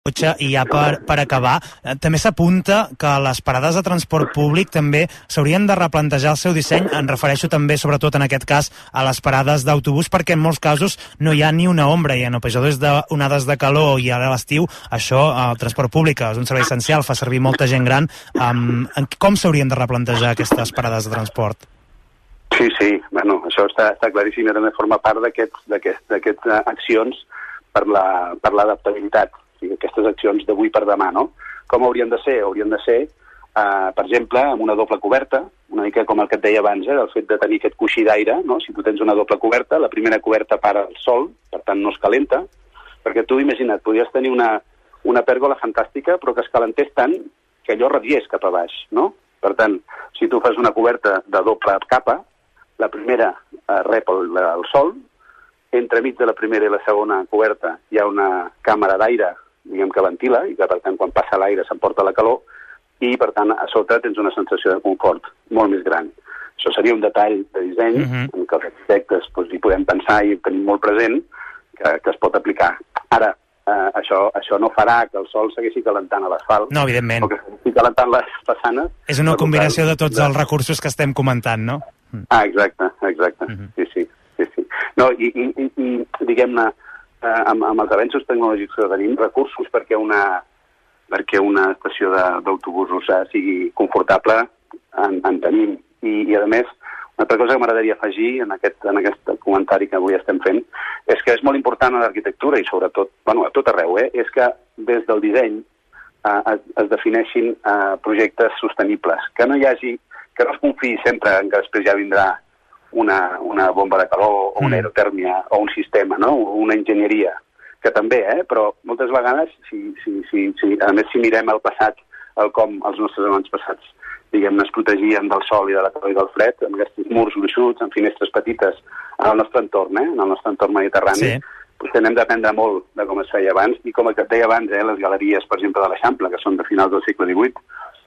cotxe. I ja per acabar, també s'apunta que les parades de transport públic també s'haurien de replantejar el seu disseny. Em refereixo també, sobretot en aquest cas, a les parades d'autobús, perquè en molts casos no hi ha ni una ombra, i en episodis d'onades de calor i ara a l'estiu, això, el transport públic és un servei essencial, fa servir molta gent gran. Com s'haurien de replantejar aquestes parades de transport? Sí, bueno, això està claríssim, i també forma part d'aquestes accions per l'adaptabilitat, o sigui, aquestes accions d'avui per demà, no? Com haurien de ser? Haurien de ser, per exemple, amb una doble coberta, una mica com el que et deia abans, el fet de tenir aquest coixí d'aire, no? Si tu tens una doble coberta, la primera coberta para el sol, per tant no es calenta, perquè tu, imagina't, podries tenir una pèrgola fantàstica, però que es calentés tant que allò radiés cap a baix, no? Per tant, si tu fas una coberta de doble capa, la primera rep el sol, entremig de la primera i la segona coberta hi ha una càmera d'aire, diguem que ventila, i que per tant quan passa l'aire s'emporta la calor, i per tant a sota tens una sensació de confort molt més gran. Això seria un detall de disseny en què els arquitectes hi podem pensar i tenim molt present que es pot aplicar. Ara, això no farà que el sol segueixi calentant a l'asfalt. No, evidentment. O que segueixi calentant les façanes. És una combinació de tots els recursos que estem comentant, no? Exacte. Sí. No, i diguem-ne, amb els avenços tecnològics que tenim, recursos perquè una estació d'autobusos sigui confortable en tenim. I a més, una altra cosa que m'agradaria afegir en aquest comentari que avui estem fent és que és molt important a l'arquitectura i sobretot, a tot arreu, és que des del disseny es defineixin projectes sostenibles, que no es confiï sempre en que després ja vindrà una bomba de calor o una aerotèrmia o un sistema, no? Una enginyeria, que també, però moltes vegades, a més si mirem el passat, com els nostres abans passats, diguem-ne, es protegien del sol i de la calor i del fred, amb aquests murs gruixuts, amb finestres petites, en el nostre entorn, en el nostre entorn mediterrani, potser n'hem d'aprendre molt de com es feia abans, i com et deia abans, les galeries, per exemple, de l'Eixample, que són de finals del segle XIX,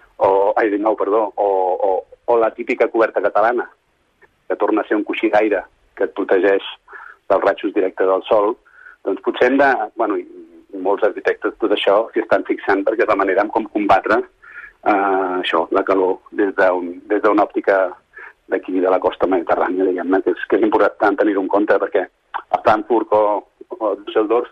o la típica coberta catalana, que torna a ser un coixí d'aire que et protegeix dels rajos directes del sol, doncs potser hem de, i molts arquitectes tot això s'hi estan fixant perquè és la manera en com combatre la calor des d'una òptica d'aquí de la costa mediterrània, diguem-ne, que és important tenir-ho en compte perquè a Frankfurt o Düsseldorf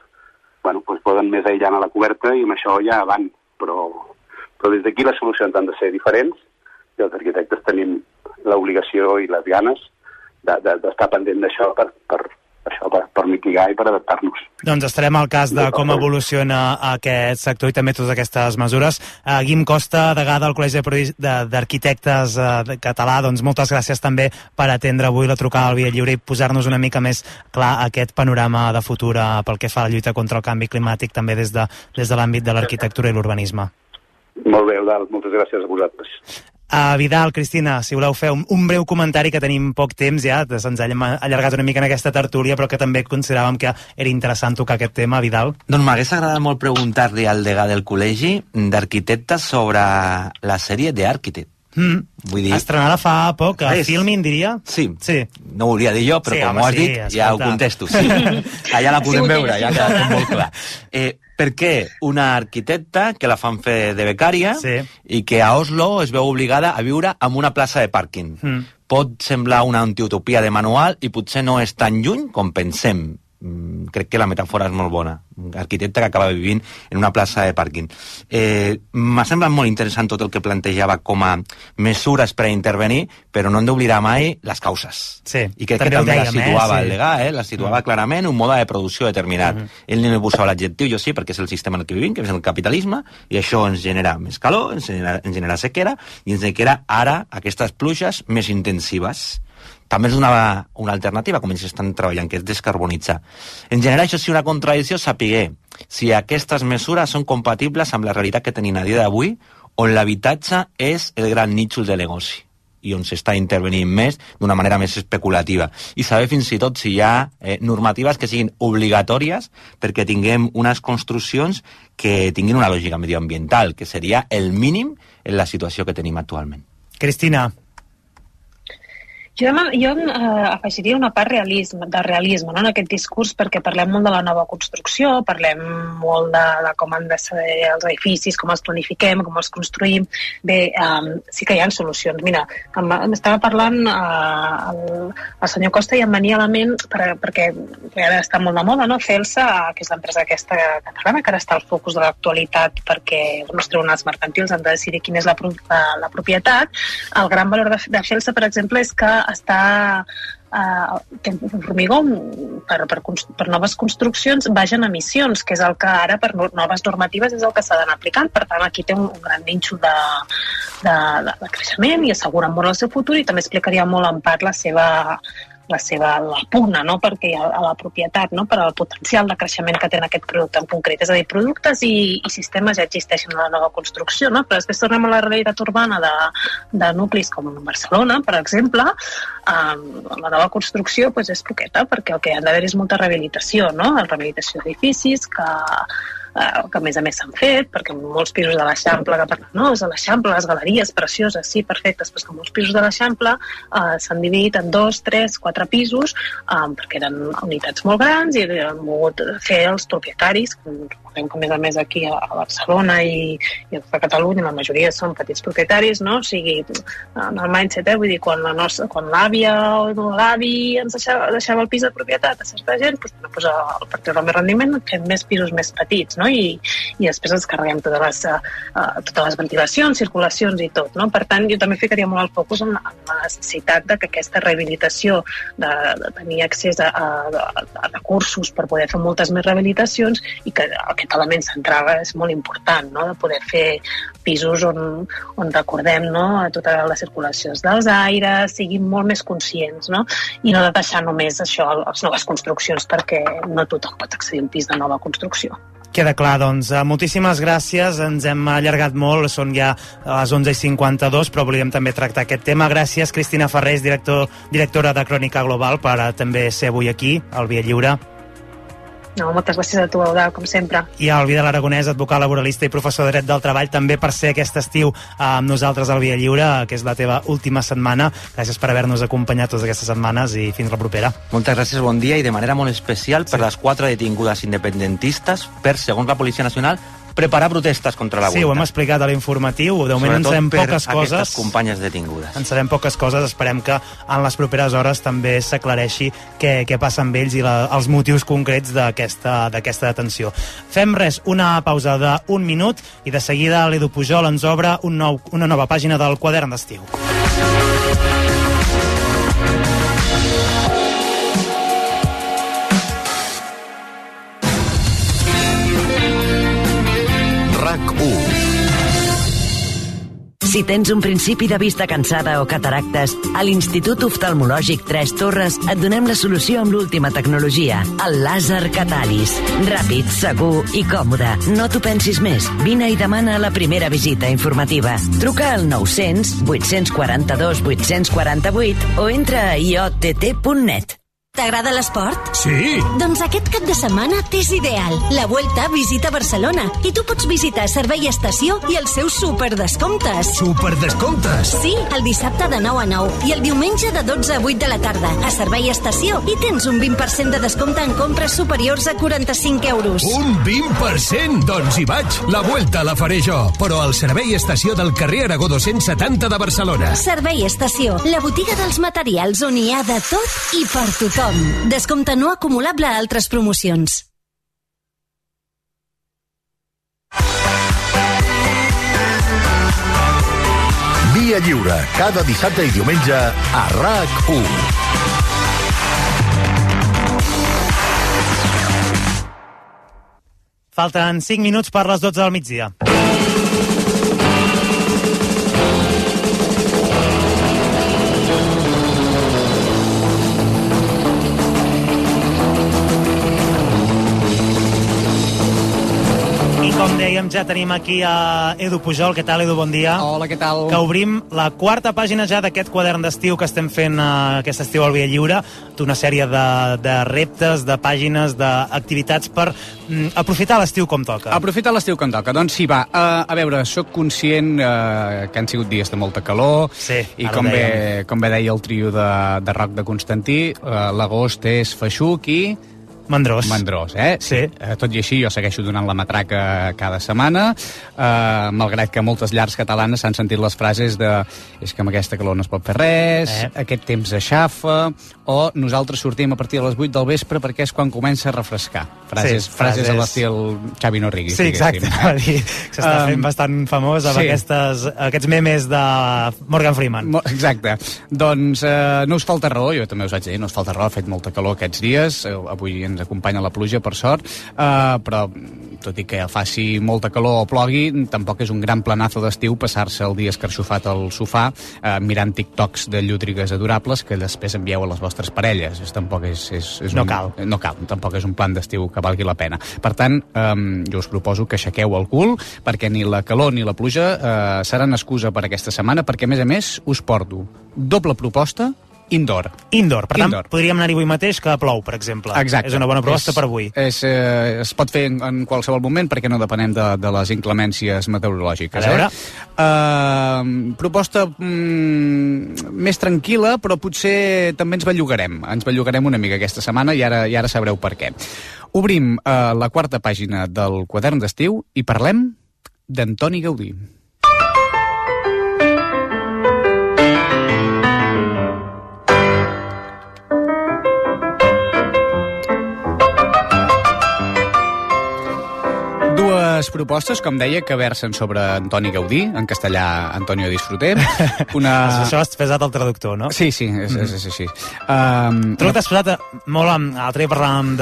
poden més aïllant a la coberta i amb això ja van, però des d'aquí les solucions han de ser diferents i els arquitectes tenim l'obligació i les ganes d'estar pendent d'això per mitigar i per adaptar-nos. Doncs estarem al cas de com evoluciona aquest sector i també totes aquestes mesures. Guim Costa, degà del Col·legi d'Arquitectes Català, doncs moltes gràcies també per atendre avui la trucada al Via Lliure i posar-nos una mica més clar aquest panorama de futur pel que fa a la lluita contra el canvi climàtic també des de l'àmbit de l'arquitectura i l'urbanisme. Molt bé, Eudald, moltes gràcies a vosaltres. Vidal, Cristina, si voleu fer un breu comentari, que tenim poc temps ja, se'ns hem allargat una mica en aquesta tertúlia, però que també consideràvem que era interessant tocar aquest tema. Vidal? Doncs m'hagués agradat molt preguntar-li al degà del Col·legi d'Arquitectes sobre la sèrie The Architect. Vull dir... Estrenada fa poc, a Filmin, diria? Sí. No ho volia dir jo, però com ho has dit, ja ho contesto. Sí. Allà la podem veure, ja ha quedat molt clar. Per què una arquitecta que la fan fer de becària i que a Oslo es veu obligada a viure en una plaça de pàrquing? Pot semblar una antiutopia de manual i potser no és tan lluny com pensem. Crec que la metàfora és molt bona. Un arquitecte que acaba vivint en una plaça de pàrquing. M'ha semblat molt interessant tot el que plantejava com a mesures per a intervenir, però no hem d'oblidar mai les causes. I crec que també la situava el degà, la situava clarament un mode de producció determinat. Ell no posava l'adjectiu, jo sí, perquè és el sistema en el que vivim, que és el capitalisme, i això ens genera més calor, ens genera sequera, i ens genera ara aquestes pluges més intensives. També és una alternativa, com ells estan treballant, que és descarbonitzar. En general, això sí una contradicció, sapiguer si aquestes mesures són compatibles amb la realitat que tenim a dia d'avui, on l'habitatge és el gran nínxol de negoci i on s'està intervenint més d'una manera més especulativa. I saber fins i tot si hi ha normatives que siguin obligatòries perquè tinguem unes construccions que tinguin una lògica medioambiental, que seria el mínim en la situació que tenim actualment. Cristina. Jo afegiria una part de realisme, no, en aquest discurs, perquè parlem molt de la nova construcció, parlem molt de com han de ser els edificis, com els planifiquem, com els construïm. Bé, sí que hi ha solucions. Mira, m'estava parlant el senyor Costa i em venia a la ment, perquè ara està molt de moda, no? Celsa, que és l'empresa aquesta catalana, que ara està al focus de l'actualitat perquè els tribunals mercantils han de decidir quina és la propietat. El gran valor de Celsa, per exemple, és que té un formigó per noves construccions baix en emissions, que és el que ara per noves normatives és el que s'ha d'anar aplicant. Per tant, aquí té un gran nínxol de creixement i assegura molt el seu futur, i també explicaria molt en part la pugna, no? Perquè a la propietat, no? Per al potencial de creixement que té en aquest producte en concret. És a dir, productes i sistemes ja existeixen en la nova construcció, no? Però després tornem a la realitat urbana de nuclis com Barcelona, per exemple. La nova construcció és poqueta, perquè el que ha d'haver és molta rehabilitació, no? Rehabilitació d'edificis que a més s'han fet, perquè molts pisos de l'Eixample, que parlen, no, és a l'Eixample, les galeries precioses, sí, perfectes, però que molts pisos de l'Eixample s'han dividit en 2, 3, 4 pisos, perquè eren unitats molt grans i han volgut fer els propietaris, com a més aquí a Barcelona i a Catalunya la majoria són petits propietaris, no? O sigui, en el mindset, vull dir, quan l'àvia o l'avi ens deixava el pis de propietat a certa gent, per treure més rendiment fem més pisos més petits, no? I després ens carreguem totes les ventilacions, circulacions i tot, no? Per tant, jo també ficaria molt el focus en la necessitat de que aquesta rehabilitació, de tenir accés a recursos per poder fer moltes més rehabilitacions, i que aquest element central és molt important, no? De poder fer pisos on recordem, no? Totes les circulacions dels aires, siguin molt més conscients, no? I no de deixar només això a les noves construccions, perquè no tothom pot accedir a un pis de nova construcció. Queda clar, doncs. Moltíssimes gràcies. Ens hem allargat molt, són ja a les 11:52, però volíem també tractar aquest tema. Gràcies, Cristina Ferrés, directora de Crònica Global, per també ser avui aquí, al Via Lliure. No, moltes gràcies a tu, Eudald, com sempre. I al Vidal Aragonès, advocat laboralista i professor de Dret del Treball, també per ser aquest estiu amb nosaltres al Via Lliure, que és la teva última setmana. Gràcies per haver-nos acompanyat totes aquestes setmanes i fins la propera. Moltes gràcies, bon dia, i de manera molt especial per les 4 detingudes independentistes per, segons la Policia Nacional, preparar protestes contra la Vuelta. Sí, ho hem explicat a l'informatiu. De moment en sabem poques coses. Aquestes companyes detingudes. En sabem poques coses. Esperem que en les properes hores també s'aclareixi què passa amb ells i els motius concrets d'aquesta detenció. Fem una pausa d'1 minut i de seguida l'Edu Pujol ens obre una nova pàgina del Quadern d'Estiu. Si tens un principi de vista cansada o cataractes, a l'Institut Oftalmològic 3 Torres et donem la solució amb l'última tecnologia, el làser Catalis. Ràpid, segur i còmode. No t'ho pensis més. Vine i demana la primera visita informativa. Truca al 900 842 848 o entra a iott.net. T'agrada l'esport? Sí! Doncs aquest cap de setmana t'és ideal. La Vuelta visita Barcelona i tu pots visitar Servei Estació i els seus superdescomptes. Superdescomptes? Sí, el dissabte de 9 a 9 i el diumenge de 12 a 8 de la tarda a Servei Estació i tens un 20% de descompte en compres superiors a 45 euros. Un 20%? Doncs hi vaig. La Vuelta la faré jo, però al Servei Estació del carrer Aragó 270 de Barcelona. Servei Estació, la botiga dels materials on hi ha de tot i per tothom. Descompte no acumulable a altres promocions. Via Lliure, cada dissabte i diumenge a RAC1. Falten 5 minuts per les 12 del migdia. Com dèiem, ja tenim aquí a Edu Pujol. Què tal, Edu? Bon dia. Hola, què tal? Que obrim la quarta pàgina ja d'aquest quadern d'estiu que estem fent aquest estiu al Via Lliure. Una sèrie de reptes, de pàgines, d'activitats per aprofitar l'estiu com toca. Aprofitar l'estiu com toca. Doncs sí, va. A veure, sóc conscient que han sigut dies de molta calor. Sí, i com bé deia el trio de rock de Constantí, l'agost és feixuc i... Mandrós. Mandrós, eh? Sí. Tot i així, jo segueixo donant la matraca cada setmana, malgrat que moltes llars catalanes s'han sentit les frases de és que amb aquesta calor no es pot fer res, aquest temps aixafa, o nosaltres sortim a partir de les 8 del vespre perquè és quan comença a refrescar. Frases a l'estil Xavi Norrigui. Sí, exacte. S'està fent bastant famós amb aquests memes de Morgan Freeman. Exacte. Doncs no us falta raó, jo també us vaig dir, no us falta raó, ha fet molta calor aquests dies, avui ens acompanya la pluja, per sort, però tot i que faci molta calor o plogui, tampoc és un gran planazo d'estiu passar-se el dia escarxofat al sofà mirant TikToks de llúdrigues adorables que després envieu a les vostres parelles. Tampoc no cal. No cal, tampoc és un plan d'estiu que valgui la pena. Per tant, jo us proposo que aixequeu el cul, perquè ni la calor ni la pluja seran excusa per aquesta setmana, perquè a més us porto doble proposta indoor. Per tant, podríem anar-hi avui mateix que plou, per exemple. Exacte. És una bona proposta per avui. Es pot fer en qualsevol moment perquè no depenem de les inclemències meteorològiques. A veure. Proposta més tranquil·la, però potser també ens bellugarem. Ens bellugarem una mica aquesta setmana i ara sabreu per què. Obrim la quarta pàgina del quadern d'estiu i parlem d'Antoni Gaudí. Propostes, com deia, que versen sobre Antoni Gaudí, en castellà Antonio Disfruté. Això has pesat el traductor, no? Sí, és així. Tu no t'has posat molt l'altre dia parlàvem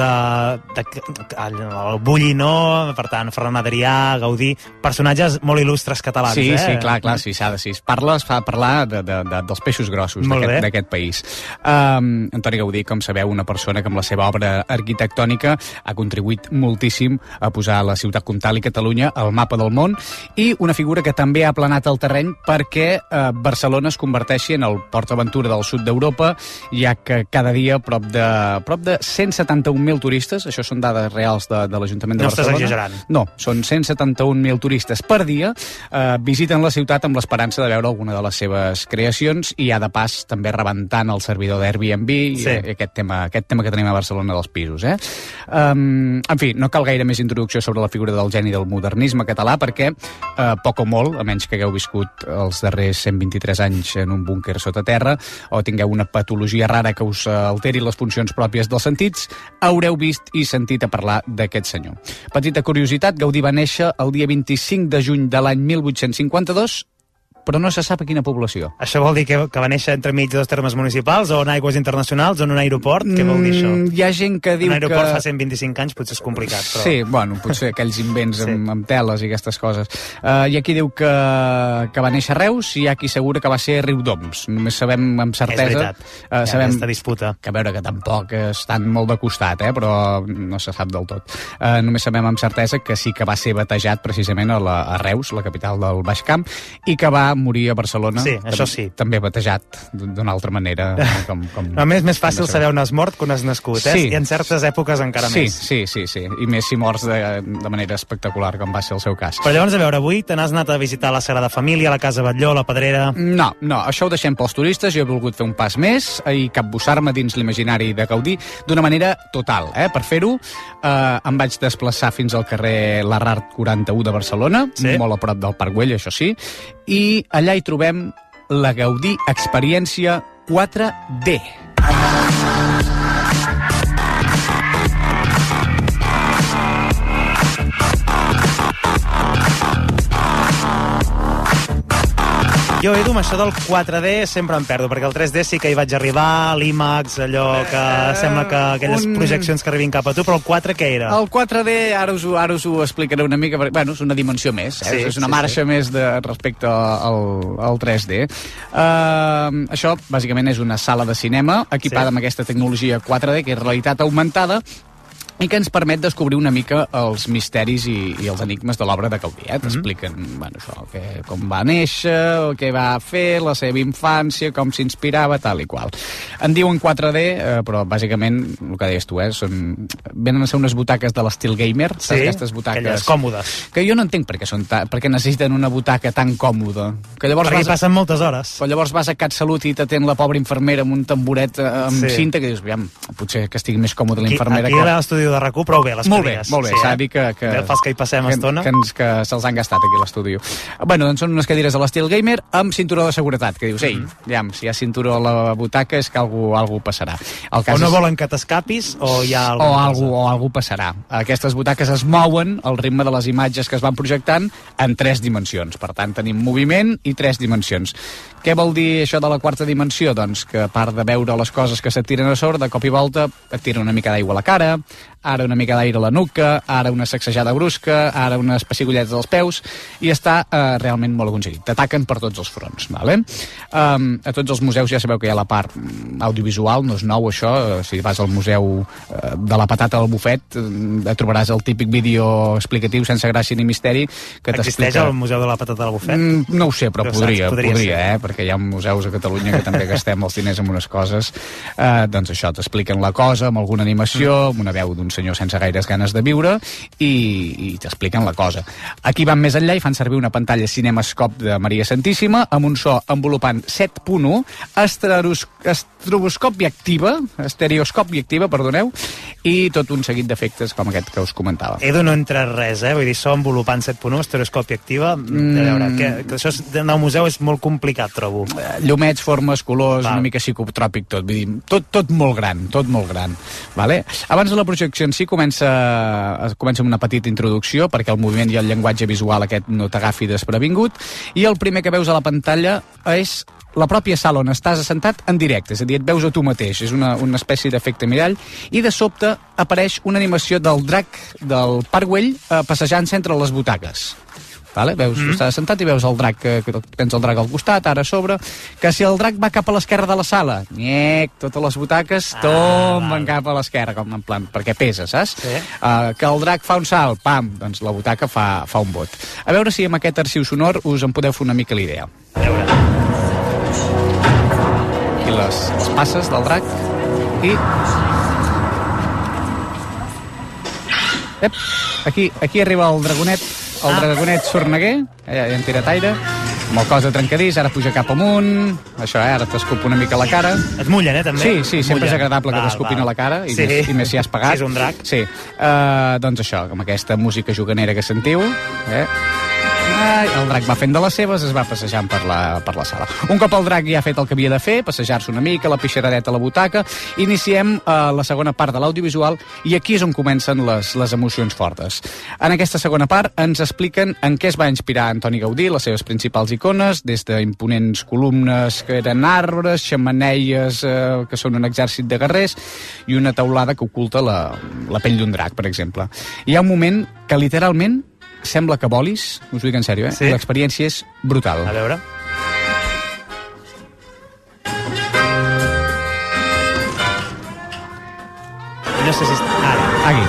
el Bullinó, per tant, Ferran Adrià, Gaudí, personatges molt il·lustres catalans, sí, Sí, clar, sí, s'ha de parlar dels peixos grossos d'aquest país. Antoni Gaudí, com sabeu, una persona que amb la seva obra arquitectònica ha contribuït moltíssim a posar la ciutat comtal i Catalunya al mapa del món, i una figura que també ha aplanat el terreny perquè Barcelona es converteixi en el Port Aventura del sud d'Europa, ja que cada dia prop de 171.000 turistes, això són dades reals de l'Ajuntament de Barcelona. No estàs exagerant. No, són 171.000 turistes per dia, visiten la ciutat amb l'esperança de veure alguna de les seves creacions i ja de pas també rebentant el servidor d'Airbnb i aquest tema que tenim a Barcelona dels pisos. En fi, no cal gaire més introducció sobre la figura del geni del modernisme català, perquè poc o molt, a menys que hagueu viscut els darrers 123 anys en un búnquer sota terra o tingueu una patologia rara que us alteri les funcions pròpies dels sentits, haureu vist i sentit a parlar d'aquest senyor. Petita curiositat, Gaudí va néixer el dia 25 de juny de l'any 1852, però no se sap a quina població. Això vol dir que va néixer entremig de dos termes municipals, o en aigües internacionals, o en un aeroport? Què vol dir això? Hi ha gent que diu que... Un aeroport fa 125 anys potser és complicat, però... Sí, bueno, potser aquells invents amb teles i aquestes coses. Hi ha qui diu que va néixer a Reus i hi ha qui assegura que va ser a Riudoms. Només sabem amb certesa... És veritat, hi ha aquesta disputa. Que a veure, que tampoc estan molt de costat, però no se sap del tot. Només sabem amb certesa que sí que va ser batejat precisament a Reus, la capital del Baix Camp, i que va morir a Barcelona. Sí, això sí. També batejat d'una altra manera. A més fàcil saber on has mort que on has nascut, Sí. I en certes èpoques encara més. Sí. I més si mors de manera espectacular, com va ser el seu cas. Però llavors, a veure, avui te n'has anat a visitar la Sagrada Família, la Casa Batlló, la Pedrera... No, això ho deixem pels turistes. Jo he volgut fer un pas més i capbussar-me dins l'imaginari de Gaudí d'una manera total. Per fer-ho, em vaig desplaçar fins al carrer Larrard 41 de Barcelona, molt a prop del Parc Güell, això sí, i allà hi trobem la Gaudí Experiència 4D. Jo, Edu, amb això del 4D sempre em perdo, perquè el 3D sí que hi vaig arribar, l'IMAX, allò que sembla que aquelles projeccions que arribin cap a tu, però el 4 què era? El 4D, ara us ho explicaré una mica, perquè, bueno, és una dimensió més, és una marxa més respecte al 3D. Això, bàsicament, és una sala de cinema equipada amb aquesta tecnologia 4D, que és realitat augmentada, i que ens permet descobrir una mica els misteris i els enigmes de l'obra de Gaudí. T'expliquen això, com va néixer, què va fer, la seva infància, com s'inspirava, tal i qual. En diuen 4D, però bàsicament, el que deies tu, venen a ser unes butaques de l'estil gamer, aquestes butaques aquelles còmodes. Que jo no entenc per què necessiten una butaca tan còmoda. Perquè hi passen moltes hores. Però llavors vas a CatSalut i t'atén la pobra infermera amb un tamboret amb cinta, que dius, potser que estigui més còmode la infermera. Aquí a l'estudi de RAC1 prou bé, les cadires. Molt bé, s'ha de dir que fas que hi passem estona. Que se'ls han gastat aquí a l'estudi. Bueno, doncs són unes cadires a l'estil gamer amb cinturó de seguretat, que dius, si hi ha cinturó a la butaca és que algú passarà. O no volen que t'escapis o hi ha alguna cosa. O algú passarà. Aquestes butaques es mouen al ritme de les imatges que es van projectant en 3 dimensions. Per tant, tenim moviment i 3 dimensions. Què vol dir això de la 4ª dimensió? Doncs que a part de veure les coses que se't tiren a sobre, de cop i volta et tira una mica d'aigua a la cara, ara una mica d'aire a la nuca, ara una sacsejada brusca, ara unes pessigolletes als peus, i està realment molt aconseguit. T'ataquen per tots els fronts. Vale? A tots els museus ja sabeu que hi ha la part audiovisual, no és nou això, si vas al museu de la patata del bufet trobaràs el típic vídeo explicatiu sense gràcia ni misteri que t'explica... Existeix el museu de la patata del bufet? No ho sé, però podria perquè hi ha museus a Catalunya que també gastem els diners en unes coses. Doncs això, t'expliquen la cosa amb alguna animació, amb una veu d'un senyor sense gaires ganes de viure i t'expliquen la cosa. Aquí van més enllà i fan servir una pantalla CinemaScope de Maria Santíssima amb un so envolupant 7.1, estereoscòpia activa, perdoneu, i tot un seguit d'efectes com aquest que us comentava. Edu, no entra res, vull dir, so envolupant 7.1, estereoscòpia activa, de veure, que això del museu és molt complicat, trobo. Llumets, formes, colors, una mica psicotròpic tot, vull dir, tot molt gran, vale? Abans de la projecció en si comença amb una petita introducció perquè el moviment i el llenguatge visual aquest no t'agafi desprevingut, i el primer que veus a la pantalla és la pròpia sala on estàs assentat en directe, és a dir, et veus a tu mateix, és una espècie d'efecte mirall, i de sobte apareix una animació del drac del Parc Güell passejant-se entre les butaques. Vale? Veus, estàs sentat i veus el drac, que tens el drac al costat, ara a sobre, que si el drac va cap a l'esquerra de la sala, totes les butaques tomben cap a l'esquerra, com en plan, perquè pesa, saps? Sí. Que el drac fa un salt, pam, doncs la butaca fa un bot. A veure si amb aquest arxiu sonor us en podeu fer una mica la idea. A veure. Aquí les passes del drac i... Aquí arriba el dragonet, sorneguer, ja hem tirat aire, amb el cos de trencadís, ara puja cap amunt, això, ara t'escup una mica la cara. Et mullen, també? Sí, sempre és agradable que t'escupin a la cara, i més si has pagat. Si és un drac. Sí, doncs això, amb aquesta música juganera que sentiu, el drac va fent de les seves, es va passejant per la sala. Un cop el drac ja ha fet el que havia de fer, passejar-se una mica, la pixaradeta a la butaca, iniciem la segona part de l'audiovisual, i aquí és on comencen les emocions fortes. En aquesta segona part ens expliquen en què es va inspirar Antoni Gaudí, les seves principals icones, des d'imponents columnes que eren arbres, xemeneies que són un exèrcit de guerrers, i una teulada que oculta la pell d'un drac, per exemple. Hi ha un moment que literalment sembla que volis, us ho dic en sèrio, Sí. L'experiència és brutal. A veure. No sé si... Ara. Aquí.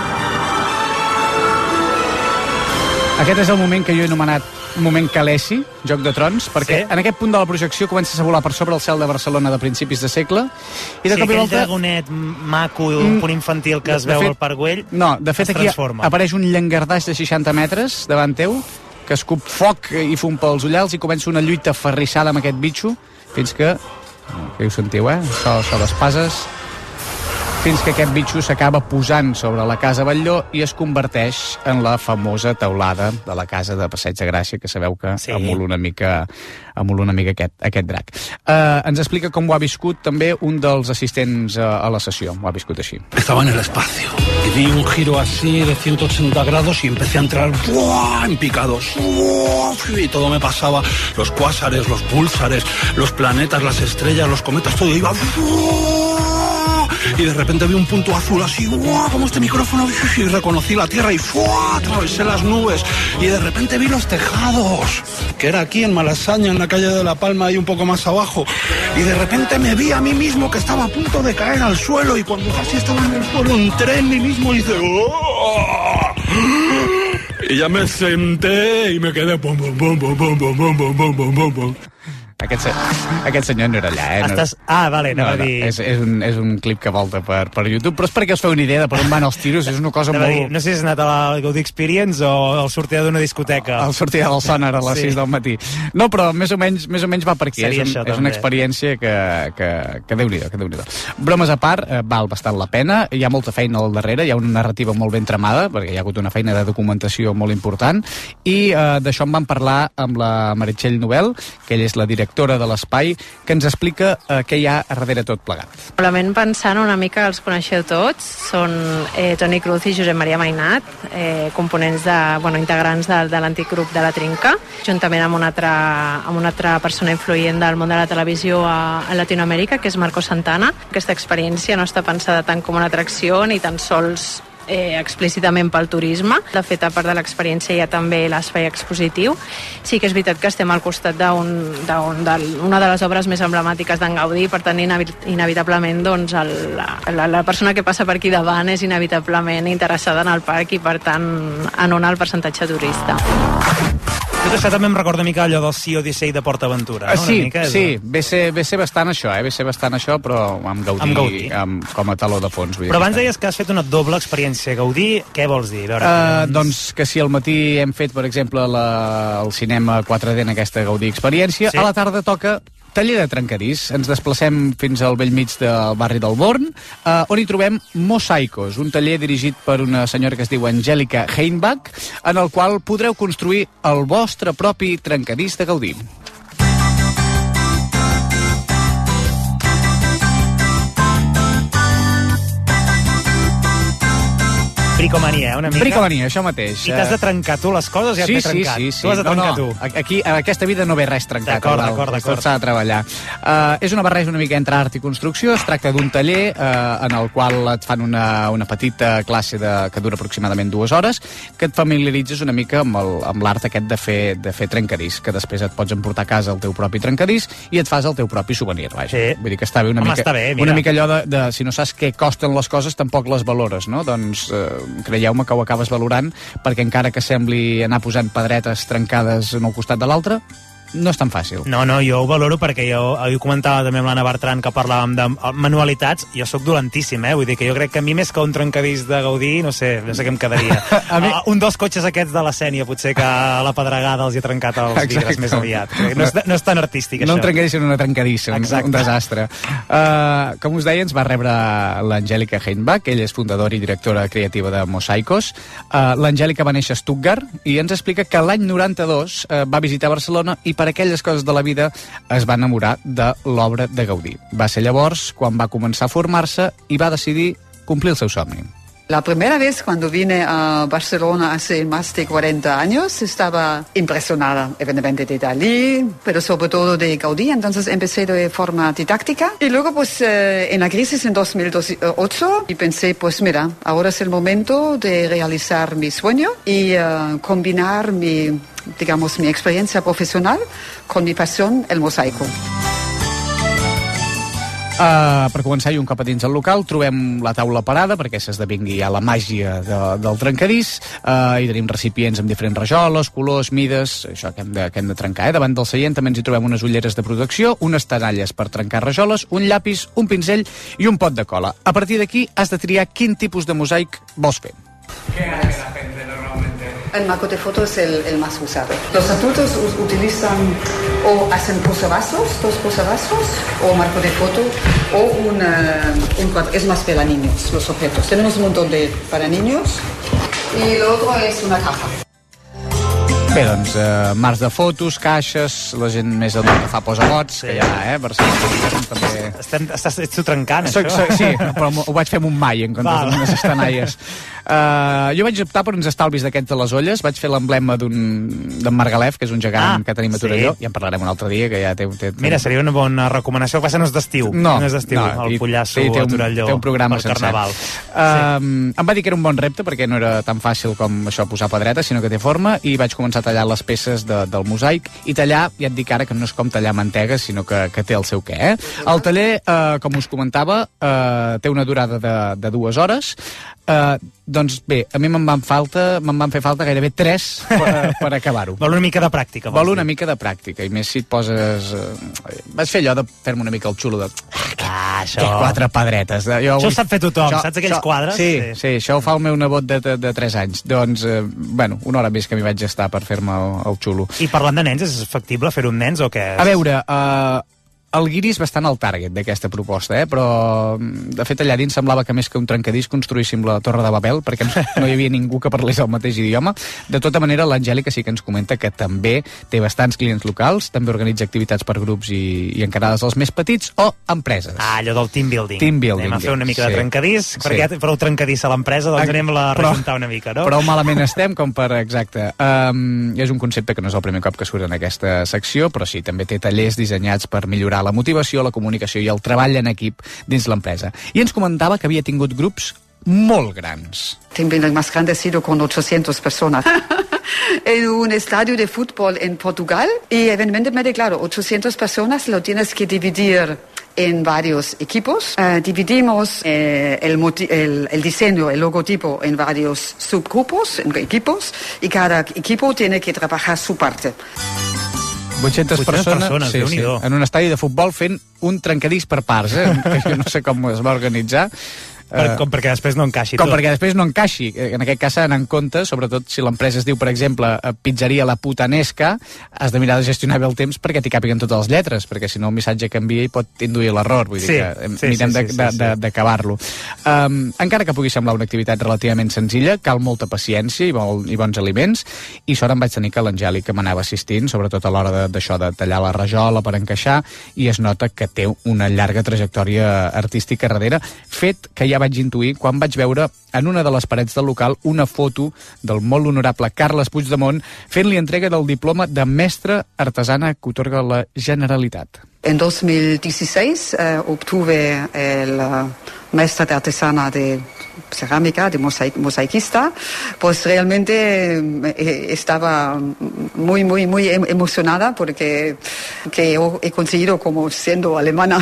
Aquest és el moment que jo he anomenat moment Khaleesi, Joc de Trons, perquè en aquest punt de la projecció comences a volar per sobre el cel de Barcelona de principis de segle, i de cop i volta... dragonet maco, un punt infantil que es veu al Parc Güell, no, de fet aquí apareix un llangardaix de 60 metres davant teu, que escup foc i fum pels ullals, i comença una lluita ferrissada amb aquest bitxo, fins que ho sentiu, això d'espases, fins que aquest bitxo s'acaba posant sobre la casa Batlló i es converteix en la famosa teulada de la casa de Passeig de Gràcia, que sabeu que emula una mica aquest drac. Ens explica com ho ha viscut també un dels assistents a la sessió. Ho ha viscut així. Estaba en el espacio y di un giro así de 180 grados y empecé a entrar en picados. Y todo me pasaba, los cuásares, los púlsares, los planetas, las estrellas, los cometas, todo iba... y de repente vi un punto azul así, ¡guau! Como este micrófono, y reconocí la tierra y ¡fua! Atravesé las nubes y de repente vi los tejados, que era aquí en Malasaña, en la calle de La Palma y un poco más abajo, y de repente me vi a mí mismo que estaba a punto de caer al suelo, y cuando casi estaba en el suelo entré en mí mismo y hice ¡oh! Y ya me senté i me quedé pum, pum, pum, pum, pum, pum, pum, pum, pum, pum, pum. Aquest senyor no era allà, Estàs... Ah, vale, no, dir... és un clip que volta per YouTube, però és perquè us feu una idea de per on van els tiros, és una cosa molt... No sé si has anat a la Gaudí Experience o al sortida d'una discoteca. Al sortida del Sonar a les 6 del matí. No, però més o menys va per aquí. És una experiència que Déu-n'hi-do, que Déu-n'hi-do. Bromes a part, val bastant la pena, hi ha molta feina al darrere, hi ha una narrativa molt ben tramada, perquè hi ha hagut una feina de documentació molt important, i d'això en vam parlar amb la Meritxell Nobel, que ella és la directora de l'Espai, que ens explica què hi ha darrere tot plegat. Probablement pensant una mica, els coneixeu tots, són Toni Cruz i Josep Maria Mainat, components integrants de l'antic grup de La Trinca, juntament amb una altra persona influent del món de la televisió a Latinoamèrica, que és Marco Santana. Aquesta experiència no està pensada tant com una atracció ni tan sols explícitament pel turisme. De fet, a part de l'experiència hi ha també l'espai expositiu. Sí que és veritat que estem al costat d'una de les obres més emblemàtiques d'en Gaudí, per tant, inevitablement la persona que passa per aquí davant és inevitablement interessada en el parc i, per tant, en un alt percentatge turista. Tot això també em recorda una mica allò del Sea Odyssey de PortAventura, no? Sí, ve ser bastant això, però amb Gaudí. Com a taló de fons. Però abans deies que has fet una doble experiència Gaudí, què vols dir? Doncs que si al matí hem fet, per exemple, el cinema 4D en aquesta Gaudí experiència, a la tarda toca taller de trencadís. Ens desplacem fins al bell mig del barri del Born, on hi trobem Mosaicos, un taller dirigit per una senyora que es diu Angèlica Heinbach, en el qual podreu construir el vostre propi trencadís de Gaudí. Bricomania, una mica. Bricomania, això mateix. I t'has de trencar tu les coses, ja t'he trencat. Sí. Tu has de trencar tu. Aquí, en aquesta vida no ve res trencat. D'acord. Tot s'ha de treballar. És una barreja una mica entre art i construcció. Es tracta d'un taller en el qual et fan una petita classe que dura aproximadament 2 hores, que et familiaritzes una mica amb l'art aquest de fer trencadís, que després et pots emportar a casa el teu propi trencadís i et fas el teu propi souvenir. Sí. Vull dir que està bé una mica allò de si no saps què costen les coses, tampoc les valores, no? Doncs creieu-me que ho acabes valorant, perquè encara que sembli anar posant pedretes trencades en un costat de l'altre, no és tan fàcil. No, jo ho valoro perquè jo comentava també amb l'Anna Bertran que parlàvem de manualitats, jo sóc dolentíssim, vull dir que jo crec que a mi més que un trencadís de Gaudí, no sé què em quedaria. Un dels cotxes aquests de la Sénia, potser que a la pedregada els hi ha trencat els vidres més aviat. No és tan artístic, això. No un trencadís, sinó una trencadissa, un desastre. Com us deia, ens va rebre l'Angèlica Heinbach, ella és fundadora i directora creativa de Mosaicos. L'Angèlica va néixer a Stuttgart i ens explica que l'any 92 va visitar Barcelona i per aquelles coses de la vida es va enamorar de l'obra de Gaudí. Va ser llavors quan va començar a formar-se i va decidir complir el seu somni. La primera vez cuando vine a Barcelona hace más de 40 años estaba impresionada evidentemente de Dalí, pero sobre todo de Gaudí, entonces empecé de forma didáctica y luego pues en la crisis en 2008 y pensé pues mira, ahora es el momento de realizar mi sueño y combinar mi experiencia profesional con mi pasión, el mosaico. Per començar, i un cop a dins el local, trobem la taula parada perquè s'esdevingui ja la màgia del trencadís. Hi tenim recipients amb diferents rajoles, colors, mides, això que hem de trencar. Davant del seient també ens hi trobem unes ulleres de protecció, unes tenalles per trencar rajoles, un llapis, un pinzell i un pot de cola. A partir d'aquí has de triar quin tipus de mosaic vols fer. Què has d'aprendre normalment? El marco de foto es el más usado. Los adultos utilizan o hacen posavasos, 2 posavasos, o marco de foto, o un cuadro. Es más para niños, los objetos. Tenemos un montón para niños. Y lo otro es una caja. Bé, doncs, mars de fotos, caixes, la gent més adulta que fa posagots, que ja, Barcelona també... Ets tu trencant, això? Sí, però ho vaig fer amb un mai, en comptes d'unes estanalles. Jo vaig optar per uns estalvis d'aquests de les olles, vaig fer l'emblema d'en Margalef, que és un gegant que tenim a Torelló, ja en parlarem un altre dia, que ja té... Mira, seria una bona recomanació, que no és d'estiu. No és d'estiu, el Pollasso a Torelló. Té un programa sencer. Carnaval. Em va dir que era un bon repte, perquè no era tan fàcil com això posar pedreta, sinó que té forma, i vaig començar a tallar les peces del mosaic, i tallar, ja et dic ara que no és com tallar mantega, sinó que té el seu què. El taller, com us comentava, té una durada de 2 hores. Doncs bé, a mi me'n van fer falta gairebé 3 per acabar-ho. Vol una mica de pràctica. Vol una mica de pràctica, i més si et poses... Vaig fer allò de fer-me una mica el xulo de... això... 4 pedretes. Això ho sap fer tothom, saps aquells quadres? Sí, això ho fa el meu nebot de 3 anys. Doncs, una hora més que m'hi vaig estar per fer-me el xulo. I parlant de nens, és factible fer-ho amb nens o què? A veure, el guiri és bastant al target d'aquesta proposta, però de fet allà dins semblava que més que un trencadís construíssim la Torre de Babel, perquè no hi havia ningú que parlés el mateix idioma. De tota manera, l'Angèlica sí que ens comenta que també té bastants clients locals, també organitza activitats per grups i encarades als més petits o empreses. Allò del team building. Anem a fer una mica de trencadís, perquè prou trencadís a l'empresa, doncs anem a rejuntar una mica, no? Prou malament estem com per... Exacte. És un concepte que no és el primer cop que surt en aquesta secció, però sí, també té tallers dissenyats per millorar la motivació, la comunicació i el treball en equip dins l'empresa. I ens comentava que havia tingut grups molt grans. El más grande ha sido con 800 personas. En un estadio de fútbol en Portugal y evidentemente, claro, 800 personas lo tienes que dividir en varios equipos. Dividimos el diseño, el logotipo en varios subgrupos, en equipos, y cada equipo tiene que trabajar su parte. 800 persones sí, en un estadi de futbol fent un trencadís per parts, que jo no sé com es va organitzar. Com perquè després no encaixi tot. Com perquè després no encaixi. En aquest cas s'ha d'anar en compte, sobretot si l'empresa es diu, per exemple, Pizzeria La Putanesca, has de mirar de gestionar bé el temps perquè t'hi càpiguen totes les lletres, perquè si no el missatge canvia i pot induir l'error. Vull dir que mirem d'acabar-lo. Encara que pugui semblar una activitat relativament senzilla, cal molta paciència i bons aliments, i sort em vaig tenir que l'Angèlica m'anava assistint, sobretot a l'hora d'això de tallar la rajola per encaixar, i es nota que té una llarga trajectòria artística darrere, fet que ja vaig intuir quan vaig veure en una de les parets del local una foto del molt honorable Carles Puigdemont fent-li entrega del diploma de mestra artesana que otorga la Generalitat. En 2016 obtuve el maestra de artesana de cerámica, de mosaiquista, pues realmente estaba muy emocionada porque he conseguido, como siendo alemana,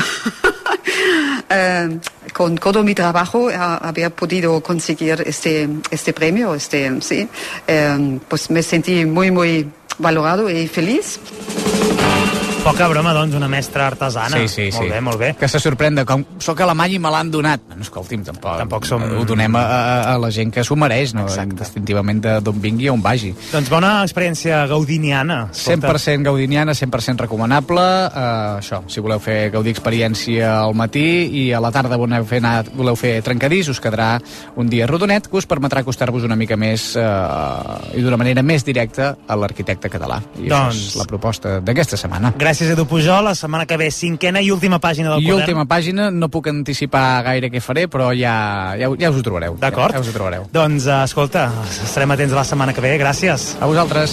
con todo mi trabajo había podido conseguir este premio, pues me sentí muy valorado y feliz. Poca broma, doncs, una mestra artesana. Sí. Molt bé. Que se sorprèn de com soc alemany i me l'han donat. No, escolti'm, tampoc som... Ho donem a la gent que s'ho mereix, no? Distintivament d'on vingui o on vagi. Doncs bona experiència gaudiniana. 100% gaudiniana, 100% recomanable. Això, si voleu gaudir experiència al matí i a la tarda voleu fer trencadís, us quedarà un dia rodonet que us permetrà acostar-vos una mica més i d'una manera més directa a l'arquitecte català. I això és la proposta d'aquesta setmana. Gràcies, Edu Pujol. La setmana que ve, 5a i última pàgina del quadern. I última pàgina, no puc anticipar gaire què faré, però ja us ho trobareu. D'acord. Ja us ho trobareu. Doncs, escolta, estarem atents la setmana que ve. Gràcies. A vosaltres.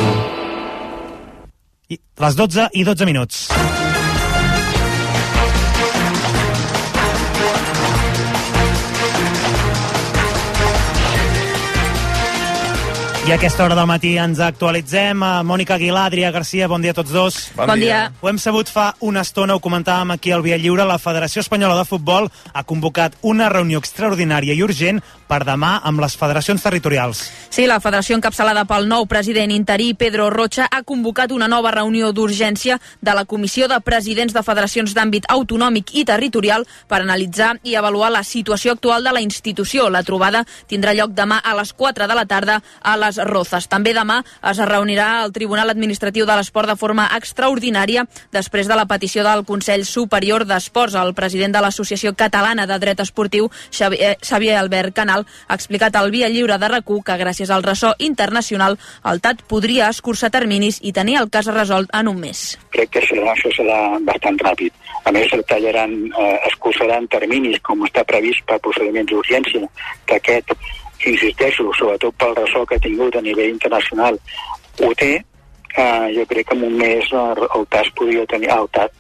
Les 12 i 12 minuts. I a aquesta hora del matí ens actualitzem. Mònica Aguilar, Adrià Garcia, bon dia a tots dos. Bon dia. Ho hem sabut fa una estona, ho comentàvem aquí al Via Lliure. La Federació Espanyola de Futbol ha convocat una reunió extraordinària i urgent per demà amb les federacions territorials. Sí, la federació encapçalada pel nou president interí, Pedro Rocha, ha convocat una nova reunió d'urgència de la Comissió de Presidents de Federacions d'Àmbit Autonòmic i Territorial per analitzar i avaluar la situació actual de la institució. La trobada tindrà lloc demà a les 4 de la tarda a la les Rozas. També demà es reunirà el Tribunal Administratiu de l'Esport de forma extraordinària després de la petició del Consell Superior d'Esports. El president de l'Associació Catalana de Dret Esportiu, Xavier Albert Canal, ha explicat al Via Lliure de RAC1 que gràcies al ressò internacional el TAT podria escurçar terminis i tenir el cas resolt en un mes. Crec que això serà bastant ràpid. A més, escurçaran terminis, com està previst per procediments d'urgència, que aquest, insisteixo, sobretot pel ressò que ha tingut a nivell internacional, ho té. Jo crec que en un mes el TAT podria tenir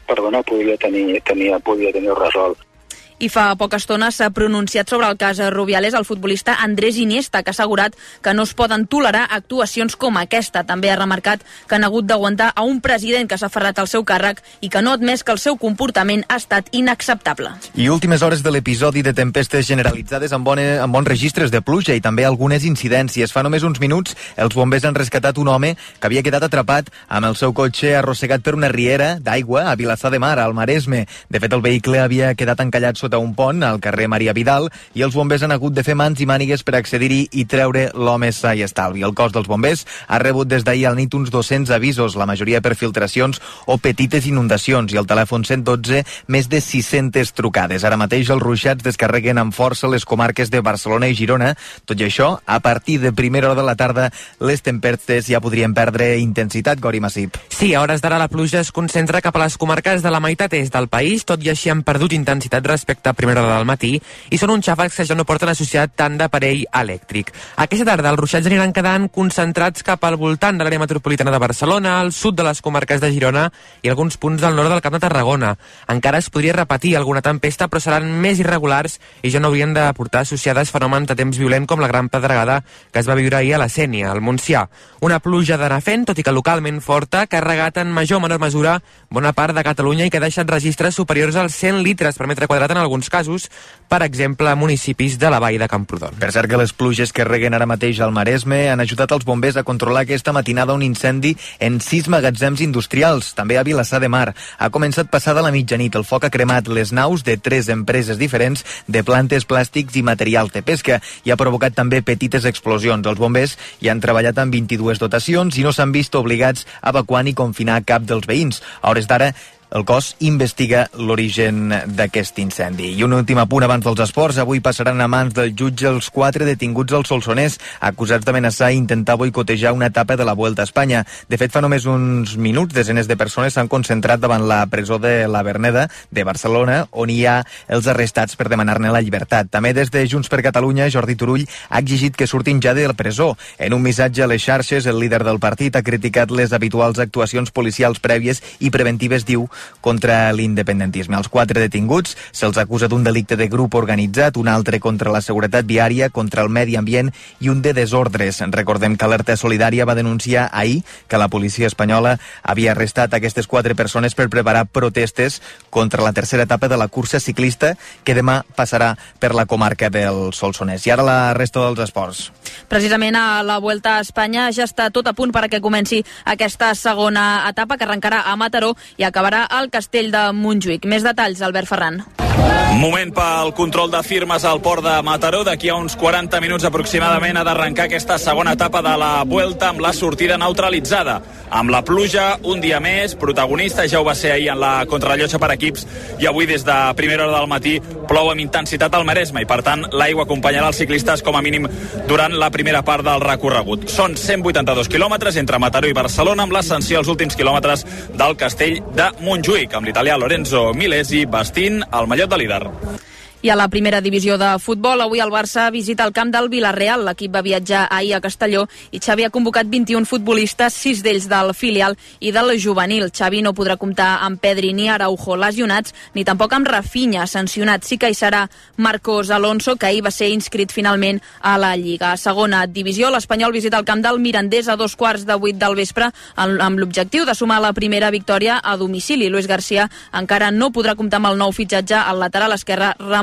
resolt. I fa poca estona s'ha pronunciat sobre el cas Rubiales el futbolista Andrés Iniesta, que ha assegurat que no es poden tolerar actuacions com aquesta. També ha remarcat que han hagut d'aguantar a un president que s'ha aferrat al seu càrrec i que no ha admès que el seu comportament ha estat inacceptable. I últimes hores de l'episodi de tempestes generalitzades amb bons registres de pluja i també algunes incidències. Fa només uns minuts els bombers han rescatat un home que havia quedat atrapat amb el seu cotxe arrossegat per una riera d'aigua a Vilassar de Mar, al Maresme. De fet, el vehicle havia quedat encallat sota un pont al carrer Maria Vidal i els bombers han hagut de fer mans i mànigues per accedir-hi i treure l'home sa i estalvi. El cos dels bombers ha rebut des d'ahir a la nit uns 200 avisos, la majoria per filtracions o petites inundacions, i al telèfon 112 més de 600 trucades. Ara mateix els ruixats descarreguen amb força les comarques de Barcelona i Girona. Tot i això, a partir de primera hora de la tarda, les tempestes ja podrien perdre intensitat, Gori Massip. Sí, a hores d'ara la pluja es concentra cap a les comarques de la meitat est del país, tot i així han perdut intensitat respecte a primera hora del matí, i són uns xàfecs que ja no porten associat tant d'aparell elèctric. Aquesta tarda els ruixats aniran quedant concentrats cap al voltant de l'àrea metropolitana de Barcelona, al sud de les comarques de Girona i alguns punts del nord del Camp de Tarragona. Encara es podria repetir alguna tempesta, però seran més irregulars i ja no haurien de portar associades fenòmens de temps violent com la gran pedregada que es va viure ahir a la Sénia, al Montsià. Una pluja d'anar fent, tot i que localment forta, que ha regat en major o menor mesura bona part de Catalunya i que ha deixat registres superiors als 100 litres per metre quadrat en alguns casos, per exemple, a municipis de la vall de Camprodon. Per cert que les pluges que reguen ara mateix al Maresme han ajudat els bombers a controlar aquesta matinada un incendi en 6 magatzems industrials, també a Vilassar de Mar. Ha començat passada la mitjanit. El foc ha cremat les naus de 3 empreses diferents de plantes, plàstics i materials de pesca i ha provocat també petites explosions. Els bombers hi han treballat amb 22 dotacions i no s'han vist obligats a evacuar ni confinar cap dels veïns. A hores d'ara, el cos investiga l'origen d'aquest incendi. I un últim apunt abans dels esports. Avui passaran a mans del jutge els 4 detinguts al Solsonès, acusats d'amenaçar i intentar boicotejar una etapa de la Vuelta a Espanya. De fet, fa només uns minuts, desenes de persones s'han concentrat davant la presó de la Verneda de Barcelona, on hi ha els arrestats per demanar-ne la llibertat. També des de Junts per Catalunya, Jordi Turull ha exigit que surtin ja de la presó. En un missatge a les xarxes, el líder del partit ha criticat les habituals actuacions policials prèvies i preventives, diu, contra l'independentisme. Els 4 detinguts se'ls acusa d'un delicte de grup organitzat, un altre contra la seguretat viària, contra el medi ambient i un de desordres. Recordem que Alerta Solidària va denunciar ahir que la policia espanyola havia arrestat aquestes 4 persones per preparar protestes contra la tercera etapa de la cursa ciclista que demà passarà per la comarca del Solsonès. I ara la resta dels esports. Precisament a la Vuelta a Espanya ja està tot a punt perquè comenci aquesta segona etapa que arrencarà a Mataró i acabarà al Castell de Montjuïc. Més detalls, Albert Ferran. Moment pel control de firmes al port de Mataró. D'aquí a uns 40 minuts aproximadament ha d'arrencar aquesta segona etapa de la Vuelta amb la sortida neutralitzada. Amb la pluja, un dia més, protagonista, ja ho va ser ahir en la contrarellotge per equips, i avui des de primera hora del matí plou amb intensitat al Maresme i per tant l'aigua acompanyarà els ciclistes com a mínim durant la primera part del recorregut. Són 182 quilòmetres entre Mataró i Barcelona amb l'ascensió als últims quilòmetres del Castell de Montjuïc, amb l'italià Lorenzo Milesi vestint el mallot de líder. I a la primera divisió de futbol, avui el Barça visita el camp del Villarreal. L'equip va viatjar ahir a Castelló i Xavi ha convocat 21 futbolistes, 6 d'ells del filial i del juvenil. Xavi no podrà comptar amb Pedri ni Araujo lesionats, ni tampoc amb Rafinha sancionat. Sí que hi serà Marcos Alonso, que ahir va ser inscrit finalment a la Lliga. A segona divisió, l'Espanyol visita el camp del Mirandés a 7:15 del vespre amb l'objectiu de sumar la primera victòria a domicili. Luis García encara no podrà comptar amb el nou fitxatge al lateral esquerre Ramon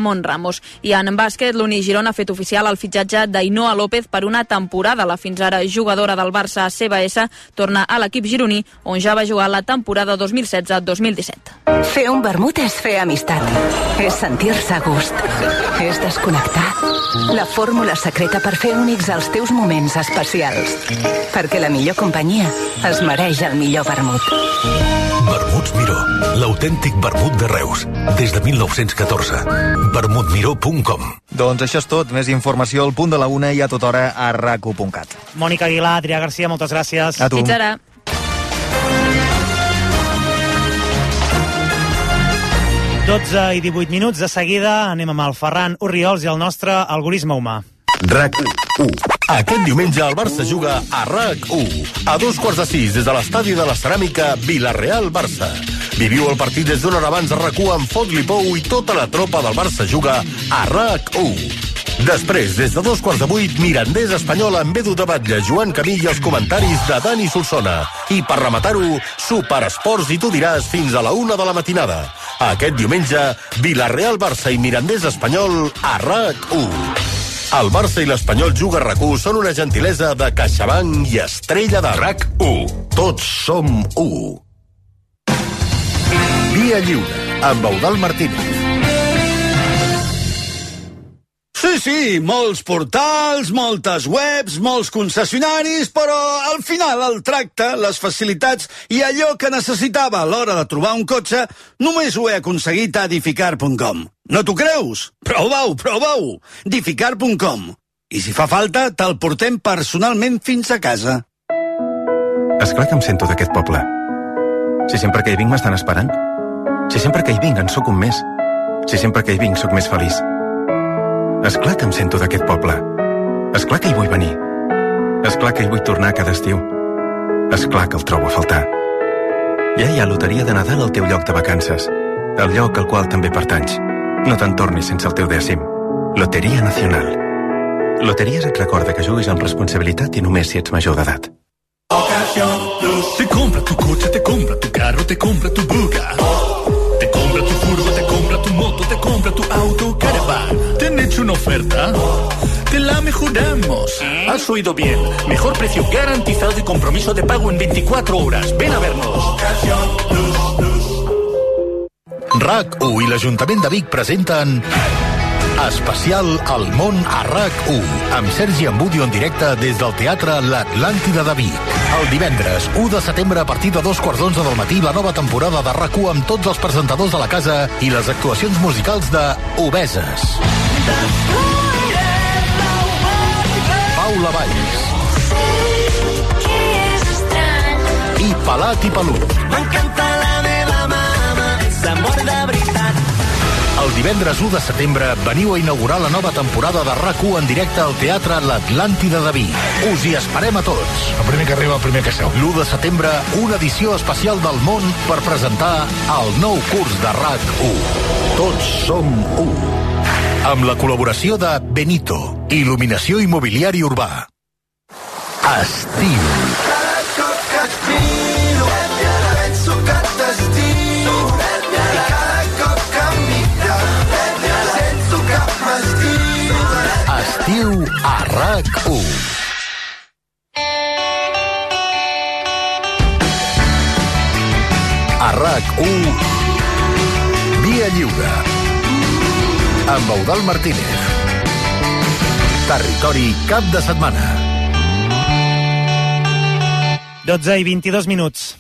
Ramon Ramos. I en bàsquet, l'Uni Girona ha fet oficial el fitxatge d'Ainoa López per una temporada. La fins ara jugadora del Barça CBS torna a l'equip gironí, on ja va jugar la temporada 2016-2017. Fer un vermut és fer amistat. És sentir-se a gust. És desconnectar. La fórmula secreta per fer únics els teus moments especials. Perquè la millor companyia es mereix el millor vermut. Vermuts Miró, l'autèntic vermut de Reus. Des de 1914. vermutmiró.com. Doncs això és tot. Més informació al punt de la 1 i a tota hora a rac1.cat. Mònica Aguilar, Adrià Garcia, moltes gràcies. A tu. Fins ara. Dotze i 18 minuts. De seguida anem amb el Ferran Orriols i el nostre algorisme humà. RAC1. Aquest diumenge el Barça juga a RAC1. A 5:15 des de l'estadi de la Ceràmica Vila-real-Barça. Viviu el partit des d'una hora abans a RAC1 amb Font-li Pou i tota la tropa del Barça juga a RAC1. Després, des de 7:15, Mirandés Espanyol amb Edu de Batlle, Joan Camí i els comentaris de Dani Solsona. I per rematar-ho, Superesports i tu diràs fins a la 1 de la matinada. Aquest diumenge, Vila-real-Barça i Mirandés Espanyol a RAC1. El Barça i l'Espanyol Juga RAC1 són una gentilesa de CaixaBank i Estrella de RAC1. Tots som 1. Via Lliure, amb Eudald Martínez. Sí, molts portals, moltes webs, molts concessionaris, però al final el tracte, les facilitats i allò que necessitava a l'hora de trobar un cotxe només ho he aconseguit a edificar.com. No t'ho creus? Prova-ho! edificar.com. I si fa falta, te'l portem personalment fins a casa. Esclar que em sento d'aquest poble. Si sempre que hi vinc m'estan esperant. Si sempre que hi vinc en sóc un més. Si sempre que hi vinc sóc més feliç. Esclar que em sento d'aquest poble. Esclar que hi vull venir. Esclar que hi vull tornar cada estiu. Esclar que el trobo a faltar. Ja hi ha loteria de Nadal al teu lloc de vacances. El lloc al qual també pertanys. No te'n tornis sense el teu dècim. Loteria Nacional. Loteries et recorda que juguis amb responsabilitat i només si ets major d'edat. Te compra tu coche, te compra tu carro, te compra tu buga. Te compra tu furgo, te compra tu moto, te compra tu auto, caravana. ¿Te han hecho una oferta? Te la mejoramos. Has oído bien. Mejor precio garantizado y compromiso de pago en 24 horas. Ven a vernos. RAC1 i l'Ajuntament de Vic presenten Especial al món a RAC1 amb Sergi Ambudio en directe des del Teatre L'Atlàntida de Vic. El divendres 1 de setembre a partir de 2:15 del matí la nova temporada de RAC1 amb tots els presentadors de la casa i les actuacions musicals de Obeses, Paula Valls i Pelat i Pelut. M'encanta la meva mama, és amor de veritat. El divendres 1 de setembre veniu a inaugurar la nova temporada de RAC1 en directe al Teatre L'Atlàntida de Vic. Us hi esperem a tots. El primer que arriba, el primer que seu. L'1 de setembre, una edició especial del món per presentar el nou curs de RAC1. Tots som 1. Amb la col·laboració de Benito, il·luminació immobiliari urbà. Estiu. Estiu a RAC1. A RAC1, Via Lliure, amb Eudald Martínez. Territori cap de setmana. 12 i 22 minuts.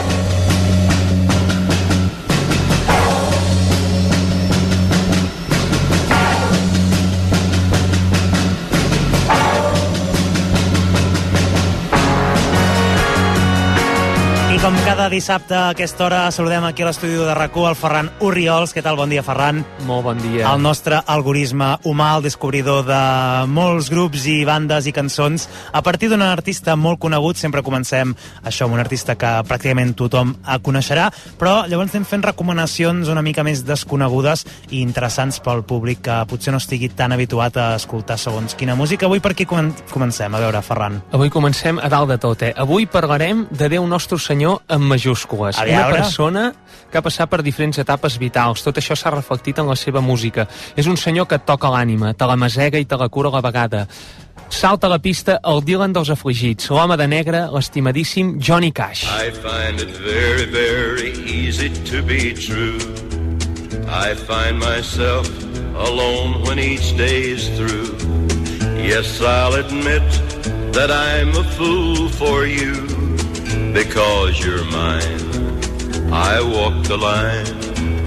I com cada dissabte a aquesta hora saludem aquí a l'estudi de RAC1 el Ferran Orriols. Què tal? Bon dia, Ferran. Molt bon dia. El nostre algorisme humà, el descobridor de molts grups i bandes i cançons. A partir d'un artista molt conegut, sempre comencem això amb un artista que pràcticament tothom coneixerà, però llavors anem fent recomanacions una mica més desconegudes i interessants pel públic que potser no estigui tan habituat a escoltar segons quina música. Avui per aquí comencem? A veure, Ferran. Avui comencem a dalt de tot, Avui parlarem de Déu Nostre Senyor senyor amb majúscules. Una persona que ha passat per diferents etapes vitals. Tot això s'ha reflectit en la seva música. És un senyor que et toca l'ànima, te la masega i te la cura a la vegada. Salta a la pista el Dylan dels afligits, l'home de negre, l'estimadíssim Johnny Cash. I find it very, very easy to be true. I find myself alone when each day is through. Yes, I'll admit that I'm a fool for you. Because you're mine, I walk the line.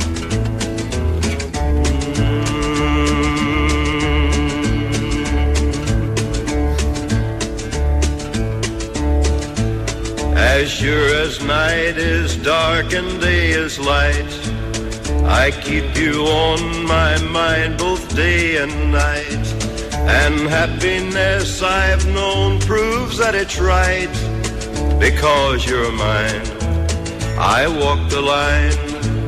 As sure as night is dark and day is light, I keep you on my mind both day and night. And happiness I've known proves that it's right. Because you're mine, I walk the line.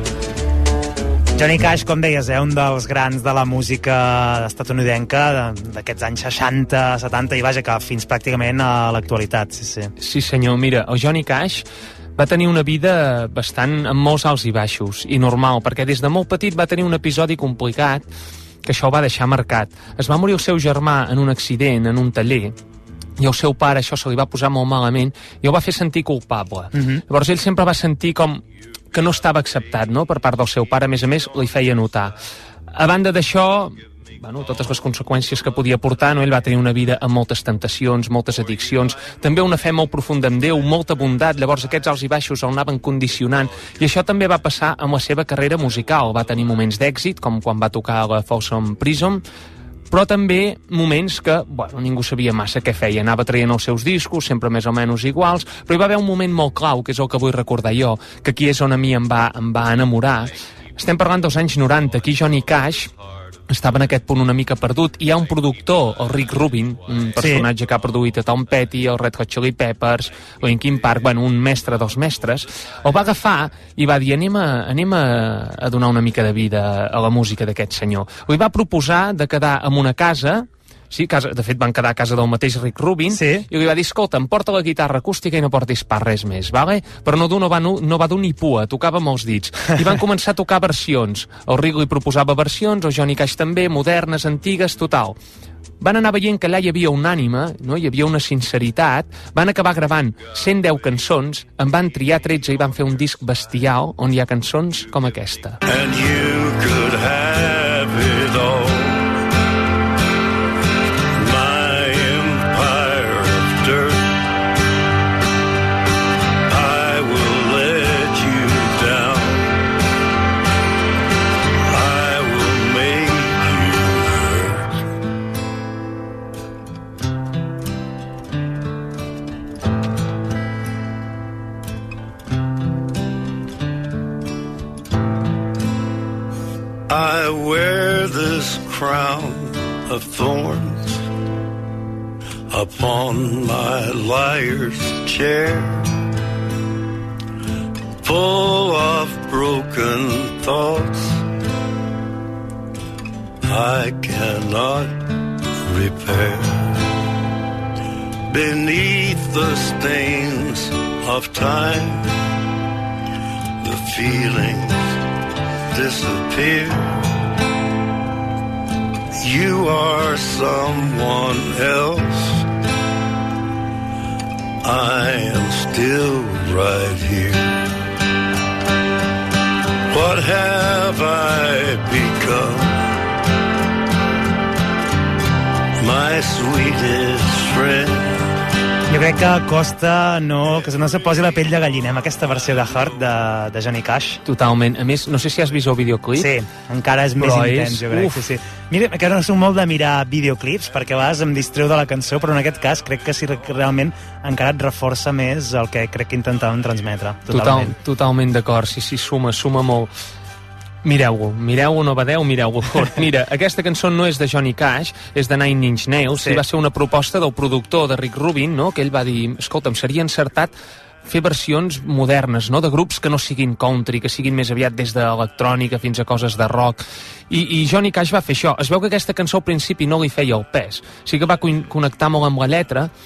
Johnny Cash, com deies, un dels grans de la música estatunidenca d'aquests anys 60, 70 i vaja, que fins pràcticament a l'actualitat. Sí, senyor. Mira, el Johnny Cash va tenir una vida bastant amb molts alts i baixos, i normal, perquè des de molt petit va tenir un episodi complicat que això el va deixar marcat. Es va morir el seu germà en un accident, en un taller, i el seu pare això se li va posar molt malament i el va fer sentir culpable. Llavors ell sempre va sentir com que no estava acceptat, no?, per part del seu pare, a més li feia notar. A banda d'això, totes les conseqüències que podia portar, ell va tenir una vida amb moltes tentacions, moltes addiccions, també una fe molt profunda en Déu, molta bondat, llavors aquests alts i baixos el anaven condicionant, i això també va passar amb la seva carrera musical. Va tenir moments d'èxit, com quan va tocar a la Folsom Prison, però també moments que, ningú sabia massa què feia. Anava traient els seus discos, sempre més o menys iguals, però hi va haver un moment molt clau, que és el que vull recordar jo, que aquí és on a mi em va enamorar. Estem parlant dels anys 90, aquí Johnny Cash estava en aquest punt una mica perdut. Hi ha un productor, el Rick Rubin, un personatge que ha produït a Tom Petty, el Red Hot Chili Peppers, Linkin Park, un mestre dels mestres, el va agafar i va dir anem a donar una mica de vida a la música d'aquest senyor. Li va proposar de quedar en una casa. Sí, de fet van quedar a casa del mateix Rick Rubin, i li va dir, escolta, em porta la guitarra acústica i no portis pas res més, vale? Però no va dur ni pua, tocava amb els dits. I van començar a tocar versions. El Rick li proposava versions, el Johnny Cash també, modernes, antigues, total. Van anar veient que allà hi havia una ànima, hi havia una sinceritat, van acabar gravant 110 cançons, en van triar 13 i van fer un disc bestial on hi ha cançons com aquesta. And you could have it all. I wear this crown of thorns upon my liar's chair, full of broken thoughts I cannot repair. Beneath the stains of time, the feelings disappear. You are someone else. I am still right here. What have I become? My sweetest friend. Jo crec que costa que no se posi la pell de gallina amb aquesta versió de Heart de Johnny Cash. Totalment. A més, no sé si has vist el videoclip. Sí, encara és més intens, jo crec. Sí. Mira, que no soc molt de mirar videoclips, perquè a vegades em distreu de la cançó, però en aquest cas crec que sí, realment encara et reforça més el que crec que intentaven transmetre. Totalment d'acord, sí, suma molt. Mireu-ho, no badeu, mireu-ho fort. Mira, aquesta cançó no és de Johnny Cash, és de Nine Inch Nails, i va ser una proposta del productor de Rick Rubin, que ell va dir, escolta'm, seria encertat fer versions modernes, de grups que no siguin country, que siguin més aviat des d'electrònica fins a coses de rock. I Johnny Cash va fer això. Es veu que aquesta cançó al principi no li feia el pes. Sí que va connectar molt amb la lletra,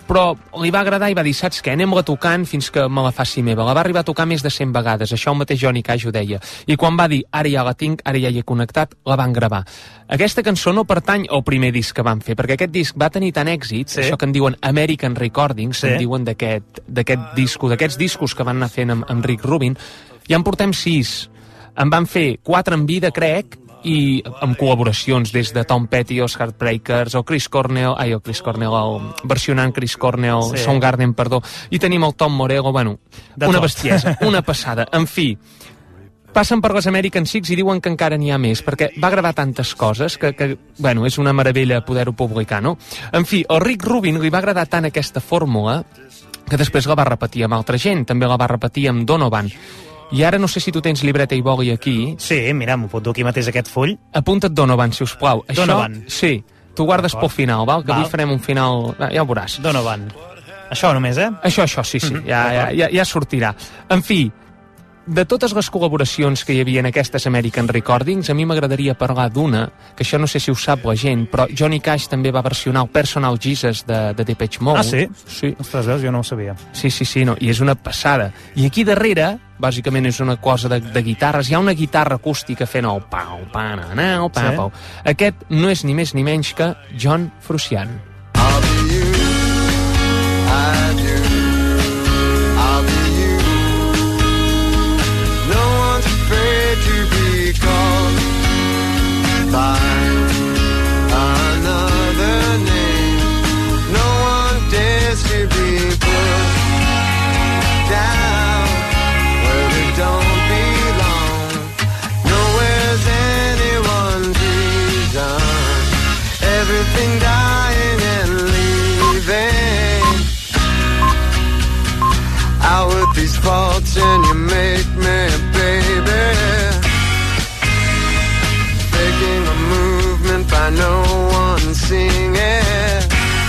però li va agradar i va dir, saps què, anem-la tocant fins que me la faci meva. La va arribar a tocar més de 100 vegades, això el mateix Johnny Cash ho deia. I quan va dir, ara ja la tinc, ara ja hi he connectat, la van gravar. Aquesta cançó no pertany al primer disc que van fer, perquè aquest disc va tenir tant èxit, això que en diuen American Recordings, se'n diuen d'aquests discos que van anar fent amb Rick Rubin, ja en portem 6. En van fer 4 en vida, crec, i amb col·laboracions des de Tom Petty, els Heartbreakers, o Chris Cornell, versionant Chris Cornell, Soundgarden, perdó, i tenim el Tom Morello, bueno, una bestiesa, una passada. En fi, passen per les American Six i diuen que encara n'hi ha més, perquè va gravar tantes coses que bueno, és una meravella poder-ho publicar, no? En fi, el Rick Rubin li va agradar tant aquesta fórmula que després la va repetir amb altra gent, també la va repetir amb Donovan. I ara no sé si tu tens llibreta i boli aquí. Sí, mira, m'ho puc dur aquí mateix aquest full. Apunta't Donovan, si us plau. Donovan. Això, sí, tu guardes pel final, val? Que avui farem un final... Ja ho veuràs. Donovan. Això només, eh? Això, sí, ja sortirà. En fi, de totes les col·laboracions que hi havia en aquestes American Recordings, a mi m'agradaria parlar d'una, que això no sé si ho sap la gent, però Johnny Cash també va versionar el Personal Jesus de Depeche Mode. Ah, sí? Sí. Ostres, veus, jo no ho sabia. Sí, no, i és una passada. I aquí darrere, bàsicament és una cosa de guitarres, hi ha una guitarra acústica fent el pau, pananau, pau. Aquest no és ni més ni menys que John Frusciante. I'll be you, I do. I'll be you. No one's afraid to be called by another name. No one dares to be put down where they don't belong. Nowhere's anyone's reason. Everything dying and leaving. Out with these faults and you make me, baby. Faking a movement by no one seeing it.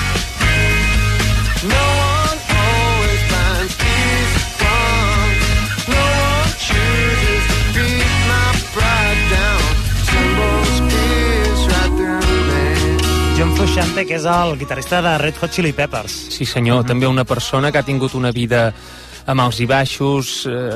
No one always finds peace from. No one chooses to beat my pride down. Symbols pierce right through me. John Frusciante, que és el guitarrista de Red Hot Chili Peppers. Sí, senyor, també una persona que ha tingut una vida amb alts i baixos,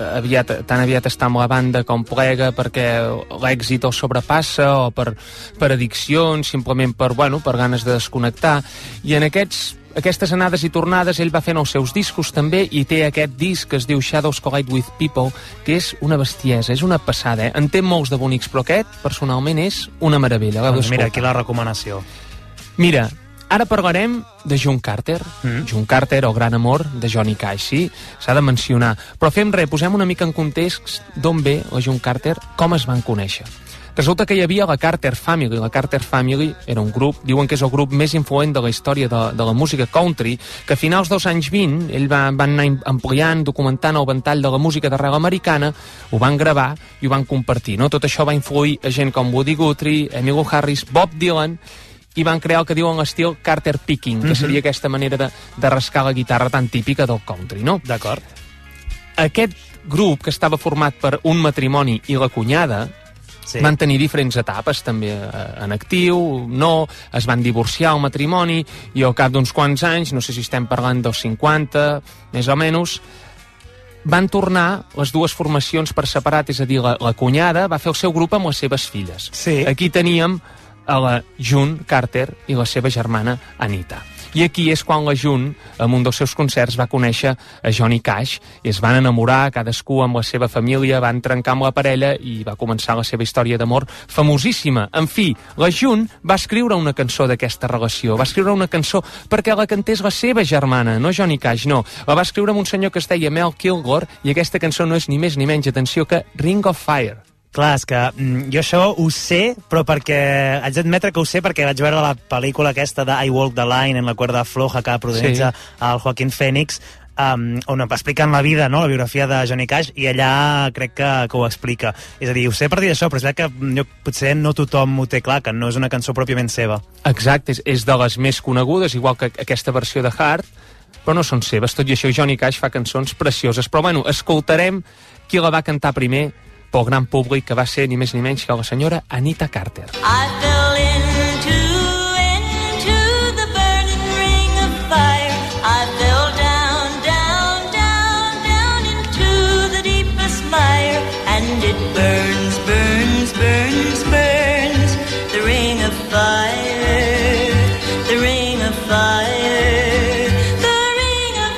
tan aviat està amb la banda com plega perquè l'èxit el sobrepassa o per addiccions, simplement per ganes de desconnectar. I en aquestes anades i tornades ell va fent els seus discos també, i té aquest disc que es diu Shadows Collide with People, que és una bestiesa, és una passada, En té molts de bonics, però aquest personalment és una meravella. Doncs mira, aquí la recomanació. Mira, ara parlarem de June Carter. June Carter, el gran amor de Johnny Cash, sí, s'ha de mencionar. Però fem res, posem una mica en context d'on ve la June Carter, com es van conèixer. Resulta que hi havia la Carter Family. La Carter Family era un grup, diuen que és el grup més influent de la història de la música country, que a finals dels anys 20 ells van anar ampliant, documentant el ventall de la música d'arrel americana, ho van gravar i ho van compartir, no? Tot això va influir a gent com Woody Guthrie, Emmylou Harris, Bob Dylan, i van crear el que diuen l'estil Carter Picking, que seria aquesta manera de rascar la guitarra tan típica del country, no? D'acord. Aquest grup, que estava format per un matrimoni i la cunyada, van tenir diferents etapes també en actiu, es van divorciar el matrimoni, i al cap d'uns quants anys, no sé si estem parlant dels 50, més o menys, van tornar les dues formacions per separat, és a dir, la cunyada va fer el seu grup amb les seves filles. Aquí teníem a la June Carter i la seva germana Anita. I aquí és quan la June, en un dels seus concerts, va conèixer a Johnny Cash i es van enamorar, cadascú amb la seva família, van trencar amb la parella i va començar la seva història d'amor famosíssima. En fi, la June va escriure una cançó d'aquesta relació, va escriure una cançó perquè la cantés la seva germana, no Johnny Cash, no. La va escriure amb un senyor que es deia Mel Kilgore, i aquesta cançó no és ni més ni menys, atenció, que Ring of Fire. Clar, és que jo això ho sé, però haig d'admetre que ho sé perquè vaig veure la pel·lícula aquesta de I Walk the Line en la cuerda floja que protagonitza el Joaquin Phoenix, on expliquen la vida, no? La biografia de Johnny Cash, i allà crec que ho explica. És a dir, ho sé a partir d'això, però és que potser no tothom ho té clar, que no és una cançó pròpiament seva. Exacte, és de les més conegudes, igual que aquesta versió de Heart, però no són seves. Tot i això, Johnny Cash fa cançons precioses. Però bueno, escoltarem qui la va cantar primer pel gran públic, que va ser ni més ni menys que la senyora Anita Carter. I fell into the burning ring of fire. I it burns, burns, burns, burns. The ring of fire, the ring of fire, the ring of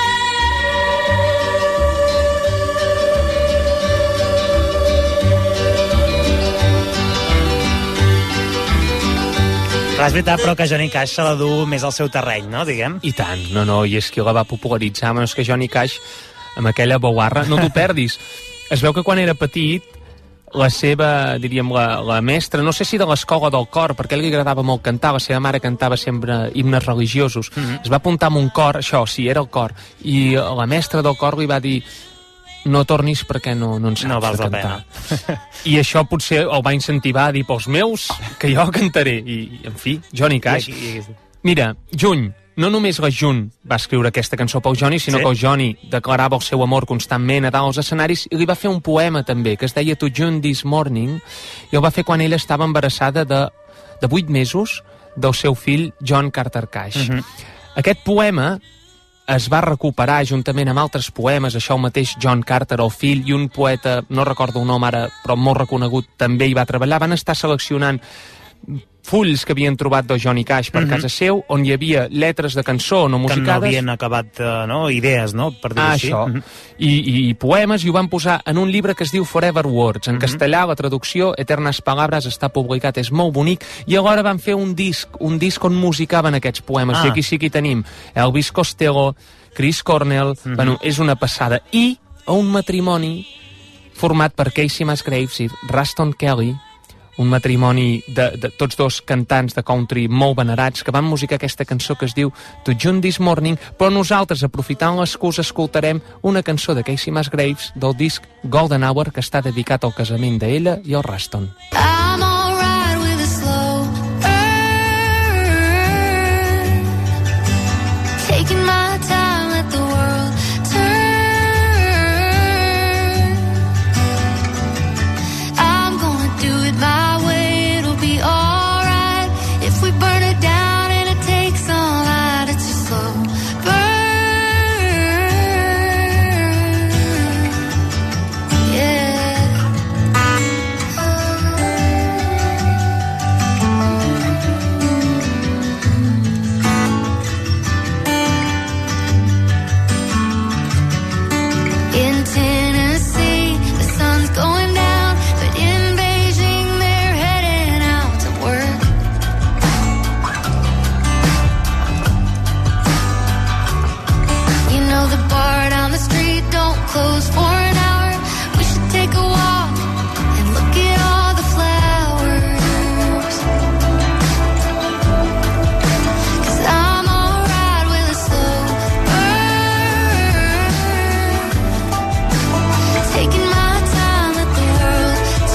Clar, és veritat, però que Johnny Cash se la du més al seu terreny, no, diguem? I tant, no, i és que la va popularitzar, però és que Johnny Cash, amb aquella bogarra, no t'ho perdis. Es veu que quan era petit, la seva, diríem, la mestra, no sé si de l'escola del cor, perquè a ell li agradava molt cantar, la seva mare cantava sempre himnes religiosos, es va apuntar amb un cor, això, sí, era el cor, i la mestra del cor li va dir no tornis perquè no en saps de cantar. I això potser el va incentivar a dir pels meus que jo cantaré. I en fi, Johnny Cash. Mira, Juny, no només la June va escriure aquesta cançó pel Johnny, sinó que el Johnny declarava el seu amor constantment a dalt als escenaris i li va fer un poema també, que es deia To June This Morning, i el va fer quan ella estava embarassada de 8 mesos del seu fill John Carter Cash. Aquest poema es va recuperar juntament amb altres poemes, això el mateix John Carter, el fill, i un poeta, no recordo el nom ara, però molt reconegut, també hi va treballar. Van estar seleccionant fulls que havien trobat del Johnny Cash per casa seu, on hi havia lletres de cançó no musicades. Que no havien acabat, idees, no?, per dir-ho així. Això. I poemes, i ho van posar en un llibre que es diu Forever Words. En castellà, la traducció, Eternes Palabras, està publicat, és molt bonic, i alhora van fer un disc on musicaven aquests poemes. I aquí sí que hi tenim Elvis Costello, Chris Cornell, bueno, és una passada. I un matrimoni format per Casey Musgraves i Ruston Kelly, un matrimoni de tots dos cantants de country molt venerats, que van musicar aquesta cançó que es diu To June This Morning, però nosaltres, aprofitant l'excusa, escoltarem una cançó de Casey Musgraves del disc Golden Hour, que està dedicat al casament d'ella i al Ruston. I'm alright with a slow burn, taking my time, let the world turn. I'm gonna do it my way, it'll be alright. If we burn it down and it takes all night, it's a slow burn. Yeah. In Tennessee, the sun's going down, but in Beijing, they're heading out to work. You know the bar down the street don't close for an hour. We should take a walk and look at all the flowers. 'Cause I'm alright with a slow burn, taking my time, let the world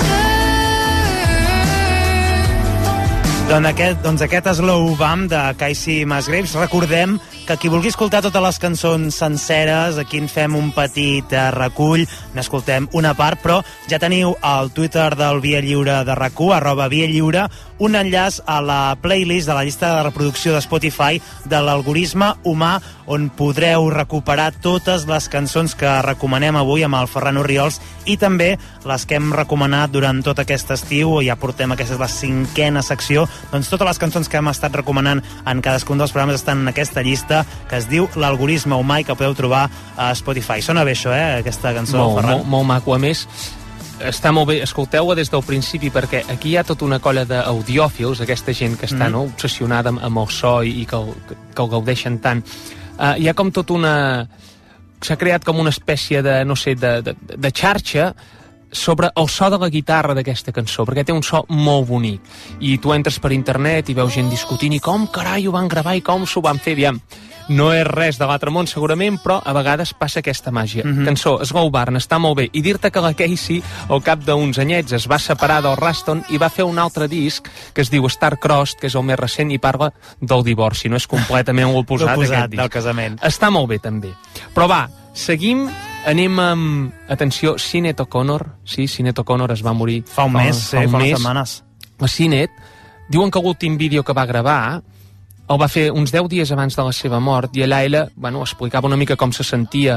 turn. Doncs aquest Slow Bump de Casey Musgraves. Recordem que qui vulgui escoltar totes les cançons senceres, aquí en fem un petit recull, n'escoltem una part, però ja teniu al Twitter del Via Lliure de RAC1, @ViaLliure, un enllaç a la playlist de la llista de reproducció de Spotify de l'algoritme humà, on podreu recuperar totes les cançons que recomanem avui amb el Ferran Orriols i també les que hem recomanat durant tot aquest estiu. Ja portem, aquesta és la 5ª secció, doncs totes les cançons que hem estat recomanant en cadascun dels programes estan en aquesta llista que es diu l'algoritme humà i que podeu trobar a Spotify. Sona bé això, aquesta cançó, Ferran? Molt maco. A més, està molt bé, escolteu-la des del principi, perquè aquí hi ha tota una colla d'audiòfils, aquesta gent que està obsessionada amb el so i que el gaudeixen tant. Hi ha com tota una... s'ha creat com una espècie de, no sé, de xarxa sobre el so de la guitarra d'aquesta cançó, perquè té un so molt bonic. I tu entres per internet i veus gent discutint i com carai ho van gravar i com s'ho van fer. Aviam, no és res de l'altre món segurament, però a vegades passa aquesta màgia. Cançó, Slow Burn, està molt bé. I dir-te que la Casey, al cap d'uns anyets, es va separar del Ruston i va fer un altre disc que es diu Star Crossed, que és el més recent i parla del divorci, no és completament l'oposat d'aquest disc. Del casament. Està molt bé també. Però va, seguim, anem amb... Atenció, Sinead O'Connor. Sí, Sinead O'Connor es va morir fa un mes, fa unes setmanes. La Sinead, diuen que l'últim vídeo que va gravar el va fer uns 10 dies abans de la seva mort, i allà ella, explicava una mica com se sentia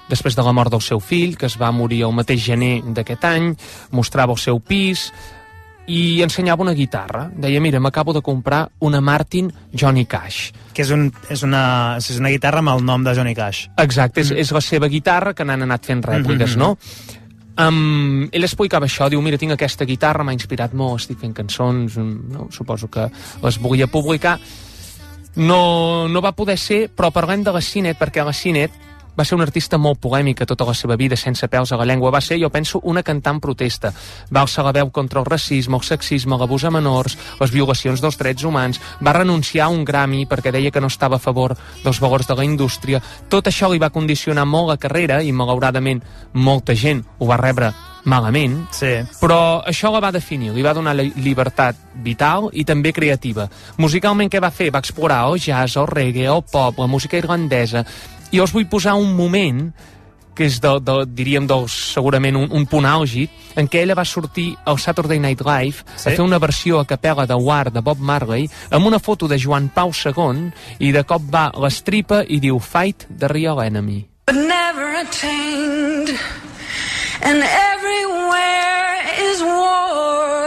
després de la mort del seu fill, que es va morir el mateix gener d'aquest any, mostrava el seu pis i ensenyava una guitarra. Deia, mira, m'acabo de comprar una Martin Johnny Cash. Que és una guitarra amb el nom de Johnny Cash. Exacte, és la seva guitarra que n'han anat fent rèpliques, no? Ell explicava això, diu, mira, tinc aquesta guitarra, m'ha inspirat molt, estic fent cançons, no? Suposo que les volia publicar. No va poder ser, però parlem de la Sinet, perquè la Sinet va ser una artista molt polèmica tota la seva vida, sense pèls a la llengua. Va ser, jo penso, una cantant protesta. Va alçar la veu contra el racisme, el sexisme, l'abús a menors, les violacions dels drets humans. Va renunciar a un Grammy perquè deia que no estava a favor dels valors de la indústria. Tot això li va condicionar molt la carrera i, malauradament, molta gent ho va rebre malament, però això la va definir, li va donar la llibertat vital i també creativa. Musicalment, què va fer? Va explorar el jazz, el reggae, el pop, la música irlandesa. I us vull posar un moment que és, diríem, segurament un punt àlgid, en què ella va sortir al Saturday Night Live a fer una versió a capella de War de Bob Marley amb una foto de Joan Pau II i de cop va l'estripa i diu Fight the Real Enemy. But never attained, and everywhere is war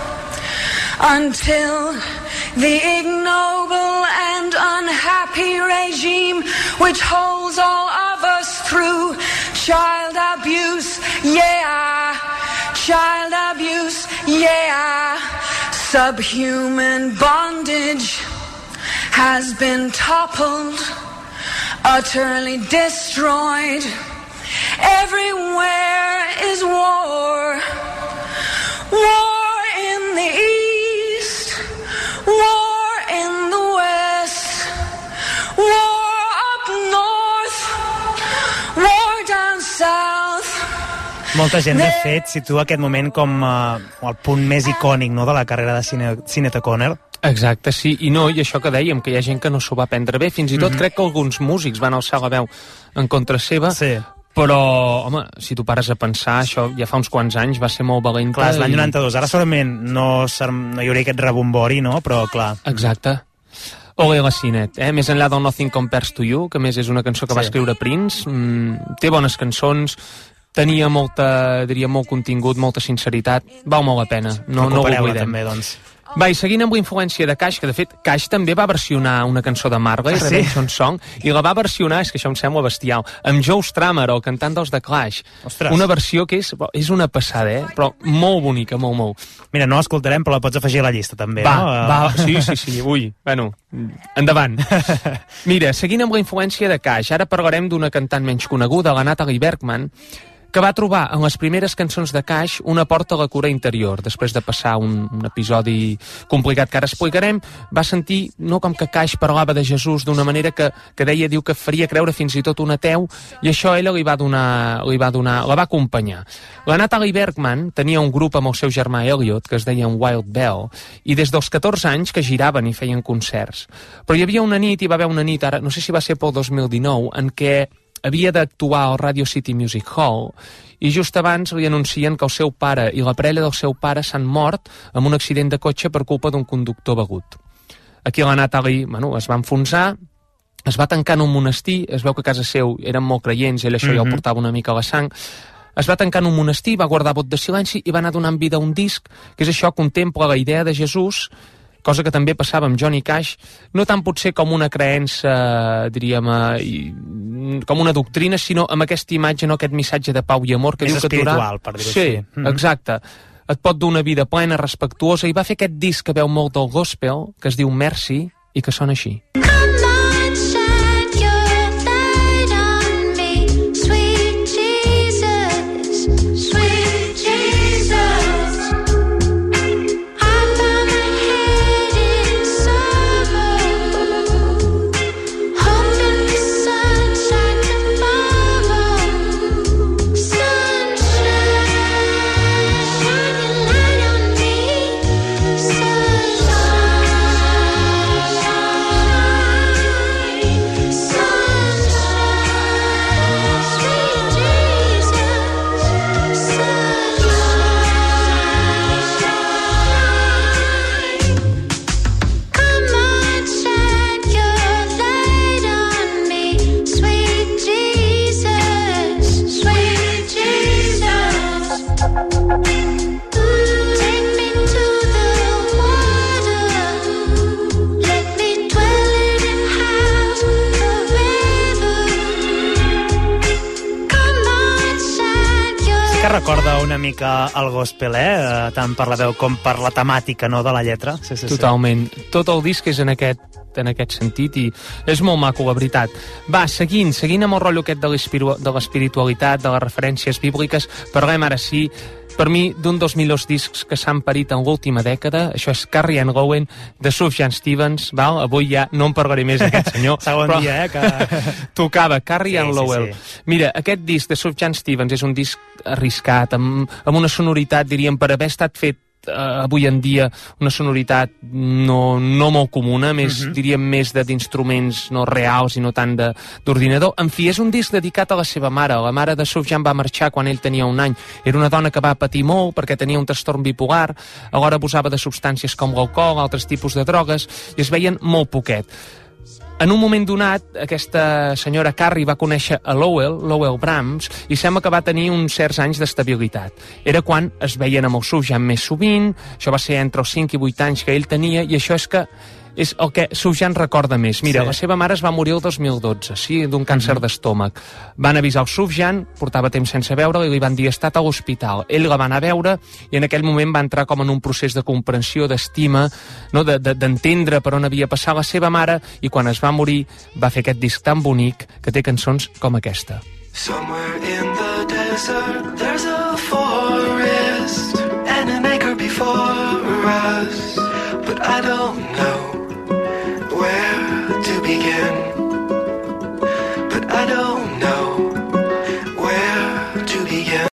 until the ignoble and unhappy regime which holds all of us through child abuse, yeah, child abuse, yeah, subhuman bondage has been toppled, utterly destroyed. Everywhere is war, war in the east, war in the west, war up north, war down south. Molta gent, de fet, situa aquest moment com el punt més icònic, no?, de la carrera de Sinead O'Connor. Exacte, sí, i això que dèiem, que hi ha gent que no s'ho va prendre bé, fins i tot crec que alguns músics van alçar la veu en contra seva, però, home, si tu pares a pensar, això ja fa uns quants anys va ser molt valenta. Clar, és l'any 92, ara segurament no hi hauria aquest rebombori, no?, però clar. Exacte. Ole la Sinead, més enllà del Nothing Compares to You, que més és una cançó que va escriure Prince, té bones cançons, tenia diria, molt contingut, molta sinceritat, val molt la pena, no ho oblidem. També, doncs. Va, i seguint amb la influència de Cash, que de fet Cash també va versionar una cançó de Marley, Redemption Song, i la va versionar, és que això em sembla bestial, amb Joe Strummer, el cantant dels The Clash. Ostres. Una versió que és una passada, però molt bonica, molt, molt. Mira, no l'escoltarem, però la pots afegir a la llista, també, va, no? Va, sí, ui, bueno, endavant. Mira, seguint amb la influència de Cash, ara parlarem d'una cantant menys coneguda, la Natalie Bergman, que va trobar en les primeres cançons de Cash una porta a la cura interior. Després de passar un episodi complicat que ara explicarem, va sentir, no, com que Cash parlava de Jesús d'una manera que diu que faria creure fins i tot un ateu, i això ella la va acompanyar. La Natalie Bergman tenia un grup amb el seu germà Elliot, que es deia Wild Bell, i des dels 14 anys que giraven i feien concerts. Però hi havia una nit, ara no sé si va ser pel 2019, en què havia d'actuar al Radio City Music Hall i just abans li anuncien que el seu pare i la parella del seu pare s'han mort en un accident de cotxe per culpa d'un conductor begut. Aquí la Natalie, es va enfonsar, es va tancar en un monestir, es veu que a casa seu eren molt creients, ell això ja ho portava una mica a la sang, es va tancar en un monestir, va guardar vot de silenci i va anar donant vida a un disc, que és això, contempla la idea de Jesús, cosa que també passava amb Johnny Cash, no tant potser com una creença, diríem, com una doctrina, sinó amb aquesta imatge, no, aquest missatge de pau i amor que és diu que espiritual, per dir-ho així. Sí, exacte. Et pot dur una vida plena, respectuosa, i va fer aquest disc que veu molt del gospel, que es diu Mercy, i que sona així. que recorda una mica el gospel, tant per la veu com per la temàtica, no?, de la lletra. Sí. Totalment. Tot el disc és en aquest sentit i és molt maco, la veritat. Va, seguint amb el rotllo aquest de l'espiritualitat, de les referències bíbliques, parlem ara sí, per mi, d'un dels millors discs que s'han parit en l'última dècada. Això és Carrie Ann Lowen, de Sufjan Stevens. Val? Avui ja no en parlaré més d'aquest senyor. Segon dia, que... Tocava Carrie Ann Lowell. Mira, aquest disc de Sufjan Stevens és un disc arriscat, amb una sonoritat, diríem, per haver estat fet avui en dia, una sonoritat no molt comuna, diríem més d'instruments no reals i no tant d'ordinador. En fi, és un disc dedicat a la seva mare. La mare de Sufjan va marxar quan ell tenia 1 any. Era una dona que va patir molt perquè tenia un trastorn bipolar, alhora abusava de substàncies com l'alcohol, altres tipus de drogues, i es veien molt poquet. En un moment donat, aquesta senyora Carrie va conèixer a Lowell Brahms, i sembla que va tenir uns certs anys d'estabilitat. Era quan es veien amb el Sufjan més sovint, això va ser entre els 5 i 8 anys que ell tenia, i això és el que Sufjan recorda més. Mira, la seva mare es va morir el 2012, d'un càncer d'estómac. Van avisar el Sufjan, portava temps sense veure'l, i li van dir, ha estat a l'hospital. Ell la va anar a veure, i en aquell moment va entrar com en un procés de comprensió, d'estima, no? d'entendre per on havia passat la seva mare, i quan es va morir va fer aquest disc tan bonic que té cançons com aquesta. Somewhere in the desert, there's a